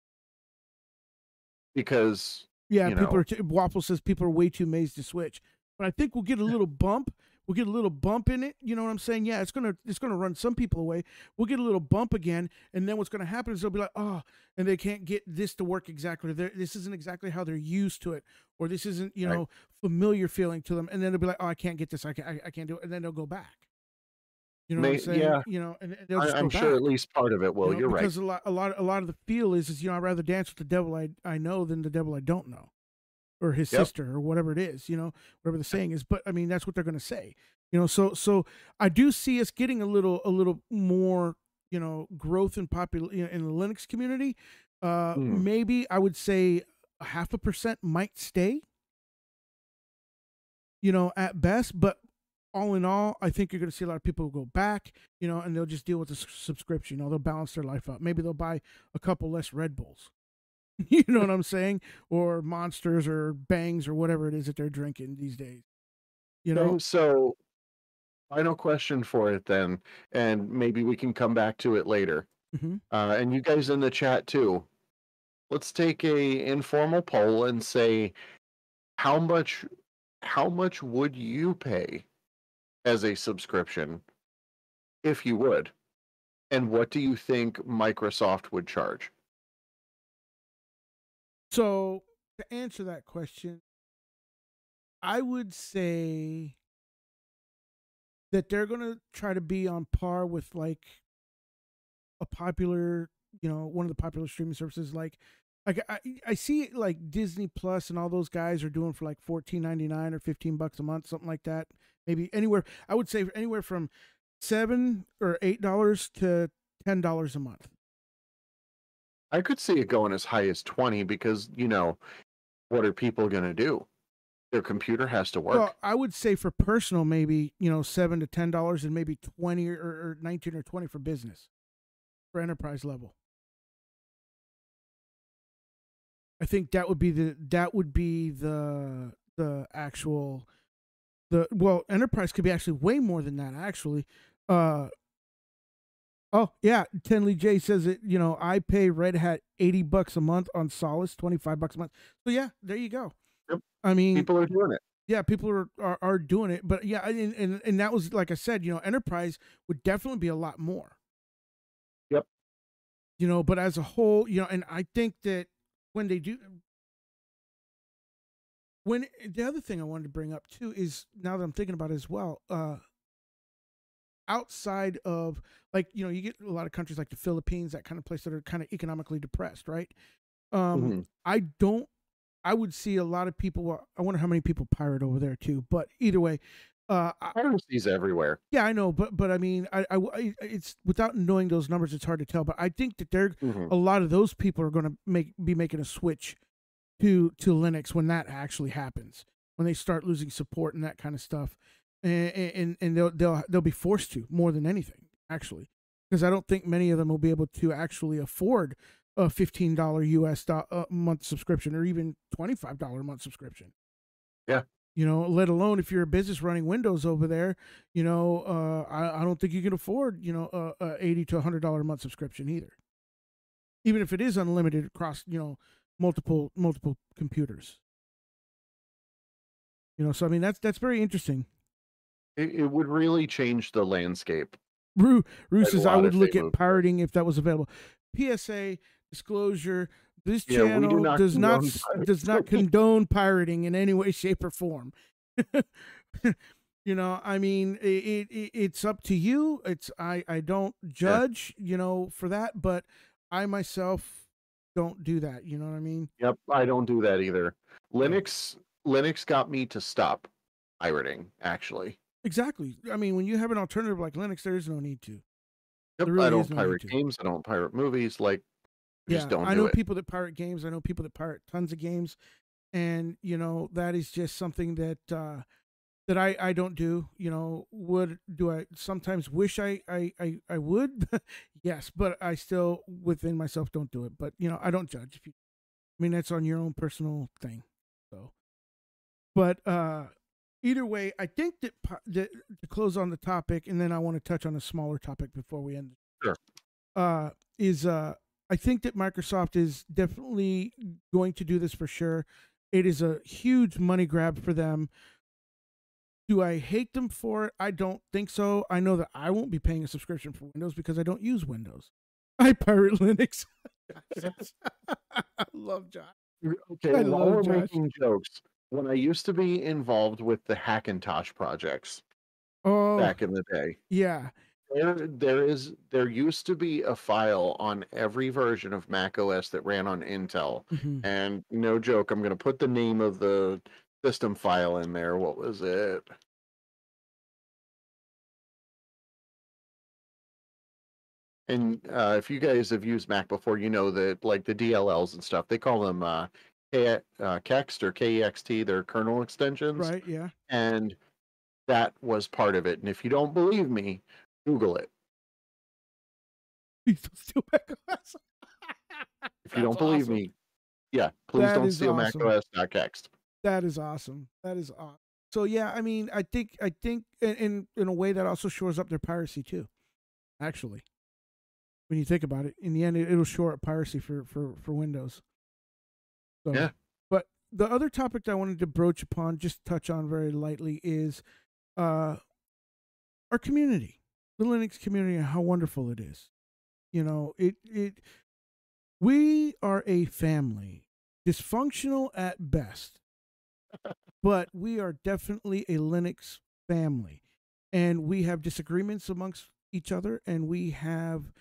because Yeah, you people know are. T- Waffle says people are way too amazed to switch, but I think we'll get a little bump. We'll get a little bump in it. You know what I'm saying? Yeah, it's gonna it's gonna run some people away. We'll get a little bump again, and then what's gonna happen is they'll be like, oh, and they can't get this to work exactly. They're, this isn't exactly how they're used to it, or this isn't you Right. know familiar feeling to them, and then they'll be like, oh, I can't get this. I can I, I can't do it, and then they'll go back. You know what I'm May, saying? yeah, You know, and, and they'll I, just I'm go sure back. at least part of it will. You know, You're right. because a lot, a lot, a lot of the feel is, is you know, I'd rather dance with the devil I I know than the devil I don't know, or his Yep. sister, or whatever it is, you know, whatever the saying is. But I mean, that's what they're going to say, you know. So, so I do see us getting a little, a little more, you know, growth in popular you know, in the Linux community. Uh, Hmm. maybe I would say a half a percent might stay, you know, at best. But all in all, I think you're going to see a lot of people go back, you know, and they'll just deal with the s- subscription. You know, they'll balance their life out. Maybe they'll buy a couple less Red Bulls. You know what I'm saying? Or monsters or bangs or whatever it is that they're drinking these days. You know? Okay, so final question for it then, and maybe we can come back to it later. hmm Uh, and you guys in the chat too. Let's take a informal poll and say how much how much would you pay as a subscription if you would? And what do you think Microsoft would charge? So to answer that question, I would say that they're gonna try to be on par with like a popular, you know, one of the popular streaming services like like I, I see like Disney Plus and all those guys are doing for like fourteen ninety nine or fifteen bucks a month, something like that. Maybe anywhere I would say anywhere from seven or eight dollars to ten dollars a month. I could see it going as high as twenty because, you know, what are people going to do? Their computer has to work. Well, I would say for personal, maybe you know seven to ten dollars, and maybe twenty or, or nineteen or twenty for business, for enterprise level. I think that would be the that would be the the actual the well enterprise could be actually way more than that actually. Uh oh yeah, Tenley J says it. You know I pay Red Hat eighty bucks a month on Solace, twenty five bucks a month. So yeah, there you go. Yep. I mean, People are doing it. yeah, people are, are, are doing it, but yeah, and, and and that was like I said, you know, enterprise would definitely be a lot more. Yep. You know, but as a whole, you know, and I think that when they do, when the other thing I wanted to bring up too is now that I'm thinking about it as well, uh, outside of like you know, you get a lot of countries like the Philippines, that kind of place that are kind of economically depressed, right? Um, Mhm. I don't. I would see a lot of people. Well, I wonder how many people pirate over there too. But either way, uh, I, Piracy's everywhere. yeah, I know. But but I mean, I, I I- it's without knowing those numbers, it's hard to tell. But I think that they're Mhm. a lot of those people are going to make be making a switch to to Linux when that actually happens, when they start losing support and that kind of stuff, and and, and they'll they'll they'll be forced to more than anything actually, because I don't think many of them will be able to actually afford a fifteen dollar U S do- uh, month subscription, or even twenty-five dollar a month subscription. Yeah. You know, let alone if you're a business running Windows over there, you know, uh, I, I don't think you can afford, you know, a, a eighty to a hundred dollar a month subscription either. Even if it is unlimited across, you know, multiple multiple computers. You know, so I mean that's that's very interesting. It, it would really change the landscape. Rue, Rue Quite a says I lot would if look they at moved. pirating if that was available. P S A disclosure: this Yeah, we do channel not does not condone s- pirates. does not condone pirating in any way, shape, or form. You know, I mean, it, it it's up to you. It's I I don't judge, you know, for that, but I myself don't do that. You know what I mean? Yep, I don't do that either. So, Linux Linux got me to stop pirating, actually. exactly. I mean, when you have an alternative like Linux, there is no need to. Yep, There I really is don't no need pirate to. games. I don't pirate movies. Like, just Yeah, don't I do know it. people that pirate games. I know people that pirate tons of games, and you know that is just something that uh, that I I don't do. You know, would do I sometimes wish I I I, I would? Yes, but I still within myself don't do it. But you know, I don't judge. If you, I mean, that's on your own personal thing. So, but uh, either way, I think that, pi- that to close on the topic, and then I want to touch on a smaller topic before we end. Sure. Uh, is uh, I think that Microsoft is definitely going to do this for sure. It is a huge money grab for them. Do I hate them for it? I don't think so. I know that I won't be paying a subscription for Windows because I don't use Windows. I pirate Linux. I love Josh. Okay, I while love we're Josh. making jokes, when I used to be involved with the Hackintosh projects Oh, back in the day, yeah. there there is there used to be a file on every version of Mac O S that ran on Intel. hmm And no joke, I'm gonna put the name of the system file in there. What was it? And uh, if you guys have used Mac before, you know that like the D L Ls and stuff, they call them uh, K- uh, Kext or K E X T. They're kernel extensions, Right, yeah. and that was part of it. And if you don't believe me, Google it. Please don't steal Mac O S. If you don't believe awesome. me, yeah, please That don't is steal awesome. macOS.kext. That is awesome. That is awesome. So yeah, I mean, I think I think in in, in a way that also shores up their piracy too. Actually, when you think about it, in the end, it, it'll shore up piracy for for for Windows. So, Yeah. but the other topic that I wanted to broach upon, just touch on very lightly, is uh, our community, the Linux community, and how wonderful it is. You know, it it we are a family, dysfunctional at best, but we are definitely a Linux family, and we have disagreements amongst each other, and we have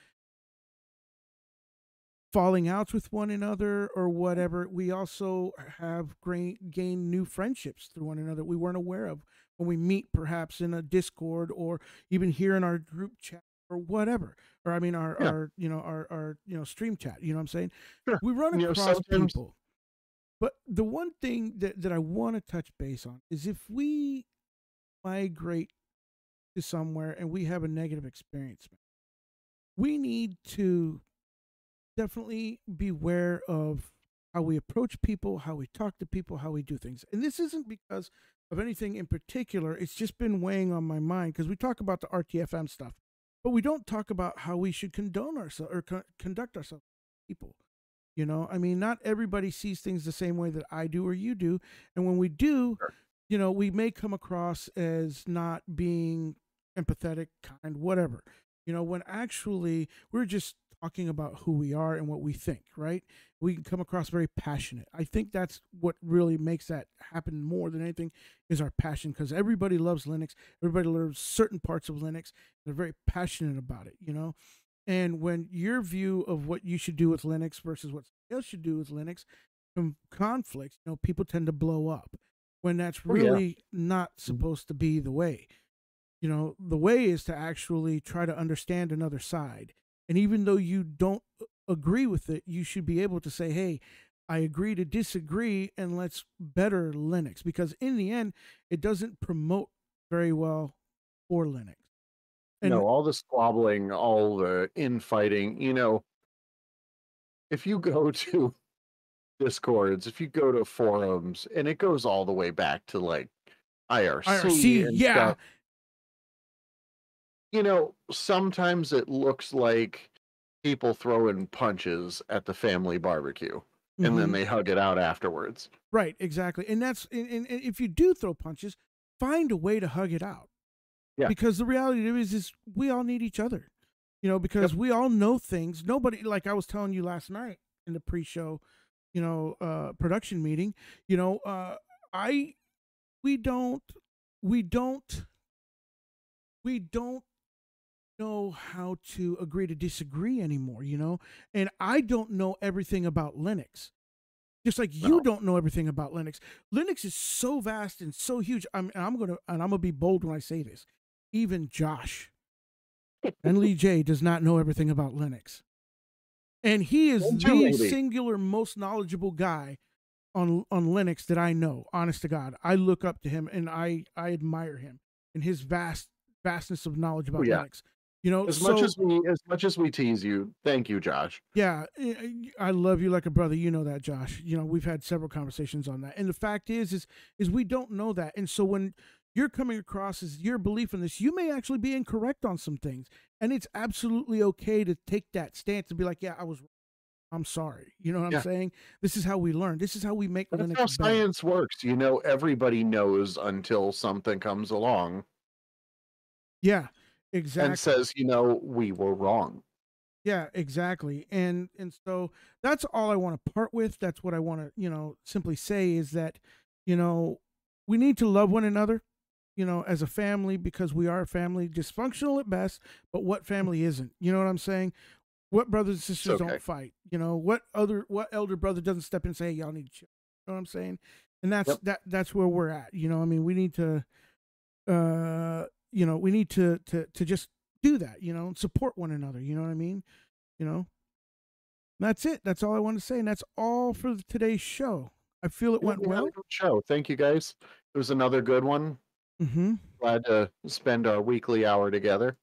falling outs with one another or whatever. We also have gained gain new friendships through one another we weren't aware of when we meet, perhaps in a Discord or even here in our group chat or whatever. Or I mean, our Yeah. our you know our our you know stream chat. You know what I'm saying? Sure. We run You know, across sometimes people. But the one thing that, that I want to touch base on is if we migrate to somewhere and we have a negative experience, we need to definitely beware of how we approach people, how we talk to people, how we do things. And this isn't because of anything in particular. It's just been weighing on my mind because we talk about the R T F M stuff, but we don't talk about how we should condone ourselves or co- conduct ourselves with people. You know, I mean, not everybody sees things the same way that I do or you do. And when we do, Sure. you know, we may come across as not being empathetic, kind, whatever. You know, when actually we're just talking about who we are and what we think, right? We can come across very passionate. I think that's what really makes that happen more than anything is our passion because everybody loves Linux. Everybody loves certain parts of Linux. They're very passionate about it, you know? And when your view of what you should do with Linux versus what somebody else should do with Linux com- conflicts, you know, people tend to blow up when that's Oh, yeah. really not supposed to be the way. You know, the way is to actually try to understand another side. And even though you don't agree with it, you should be able to say, hey, I agree to disagree and let's better Linux. Because in the end, it doesn't promote very well for Linux. And No, all the squabbling, all the infighting, you know, if you go to Discords, if you go to forums, and it goes all the way back to like I R C, I R C, and yeah. stuff. You know, sometimes it looks like people throwing punches at the family barbecue, and Mm-hmm. then they hug it out afterwards. Right, exactly. And that's and, and, and if you do throw punches, find a way to hug it out. Yeah. Because the reality is, is we all need each other. You know, because Yep. we all know things. Nobody, like I was telling you last night in the pre-show, you know, uh, production meeting. You know, uh, I, we don't, we don't, we don't know how to agree to disagree anymore. You know, and I don't know everything about Linux. Just like you No. don't know everything about Linux. Linux is so vast and so huge. I'm, I'm gonna, and I'm gonna be bold when I say this. Even Josh and Lee J does not know everything about Linux, and he is the Maybe. singular most knowledgeable guy on on Linux that I know. Honest to God, I look up to him and I I admire him and his vast vastness of knowledge about yeah. Linux. You know, As so much as we as much as we tease you, thank you, Josh. yeah, I love you like a brother. You know that, Josh. You know, we've had several conversations on that. And the fact is, is, is we don't know that. And so when you're coming across as your belief in this, you may actually be incorrect on some things. And it's absolutely okay to take that stance and be like, yeah, I was wrong. I'm sorry. You know what I'm Yeah. saying? This is how we learn. This is how we make That's Linux how better. science works. You know, everybody knows until something comes along Yeah, exactly. and says, you know, we were wrong. Yeah, exactly. And and so that's all I want to part with. That's what I want to, you know, simply say is that, you know, we need to love one another, you know, as a family, because we are a family, dysfunctional at best, but what family isn't? You know what I'm saying? What brothers and sisters okay. don't fight? You know, what other what elder brother doesn't step in and say, hey, y'all need to chill? You know what I'm saying? And that's Yep. that that's where we're at. You know, I mean, we need to uh, you know, we need to to to just do that, you know, and support one another, you know what I mean? You know, that's it. That's all I want to say. And that's all for today's show. I feel it Yeah, went we had a well. good show. Thank you, guys. It was another good one. Mm-hmm. Glad to spend our weekly hour together.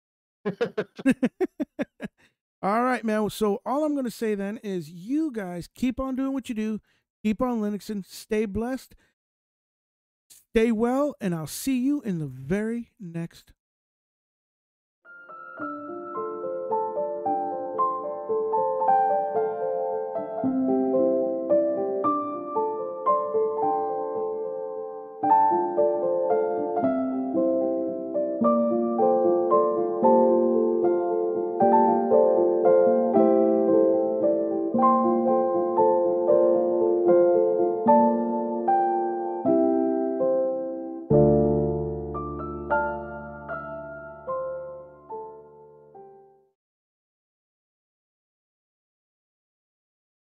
All right, man. So all I'm going to say then is you guys keep on doing what you do. Keep on Linuxing. Stay blessed. Stay well. And I'll see you in the very next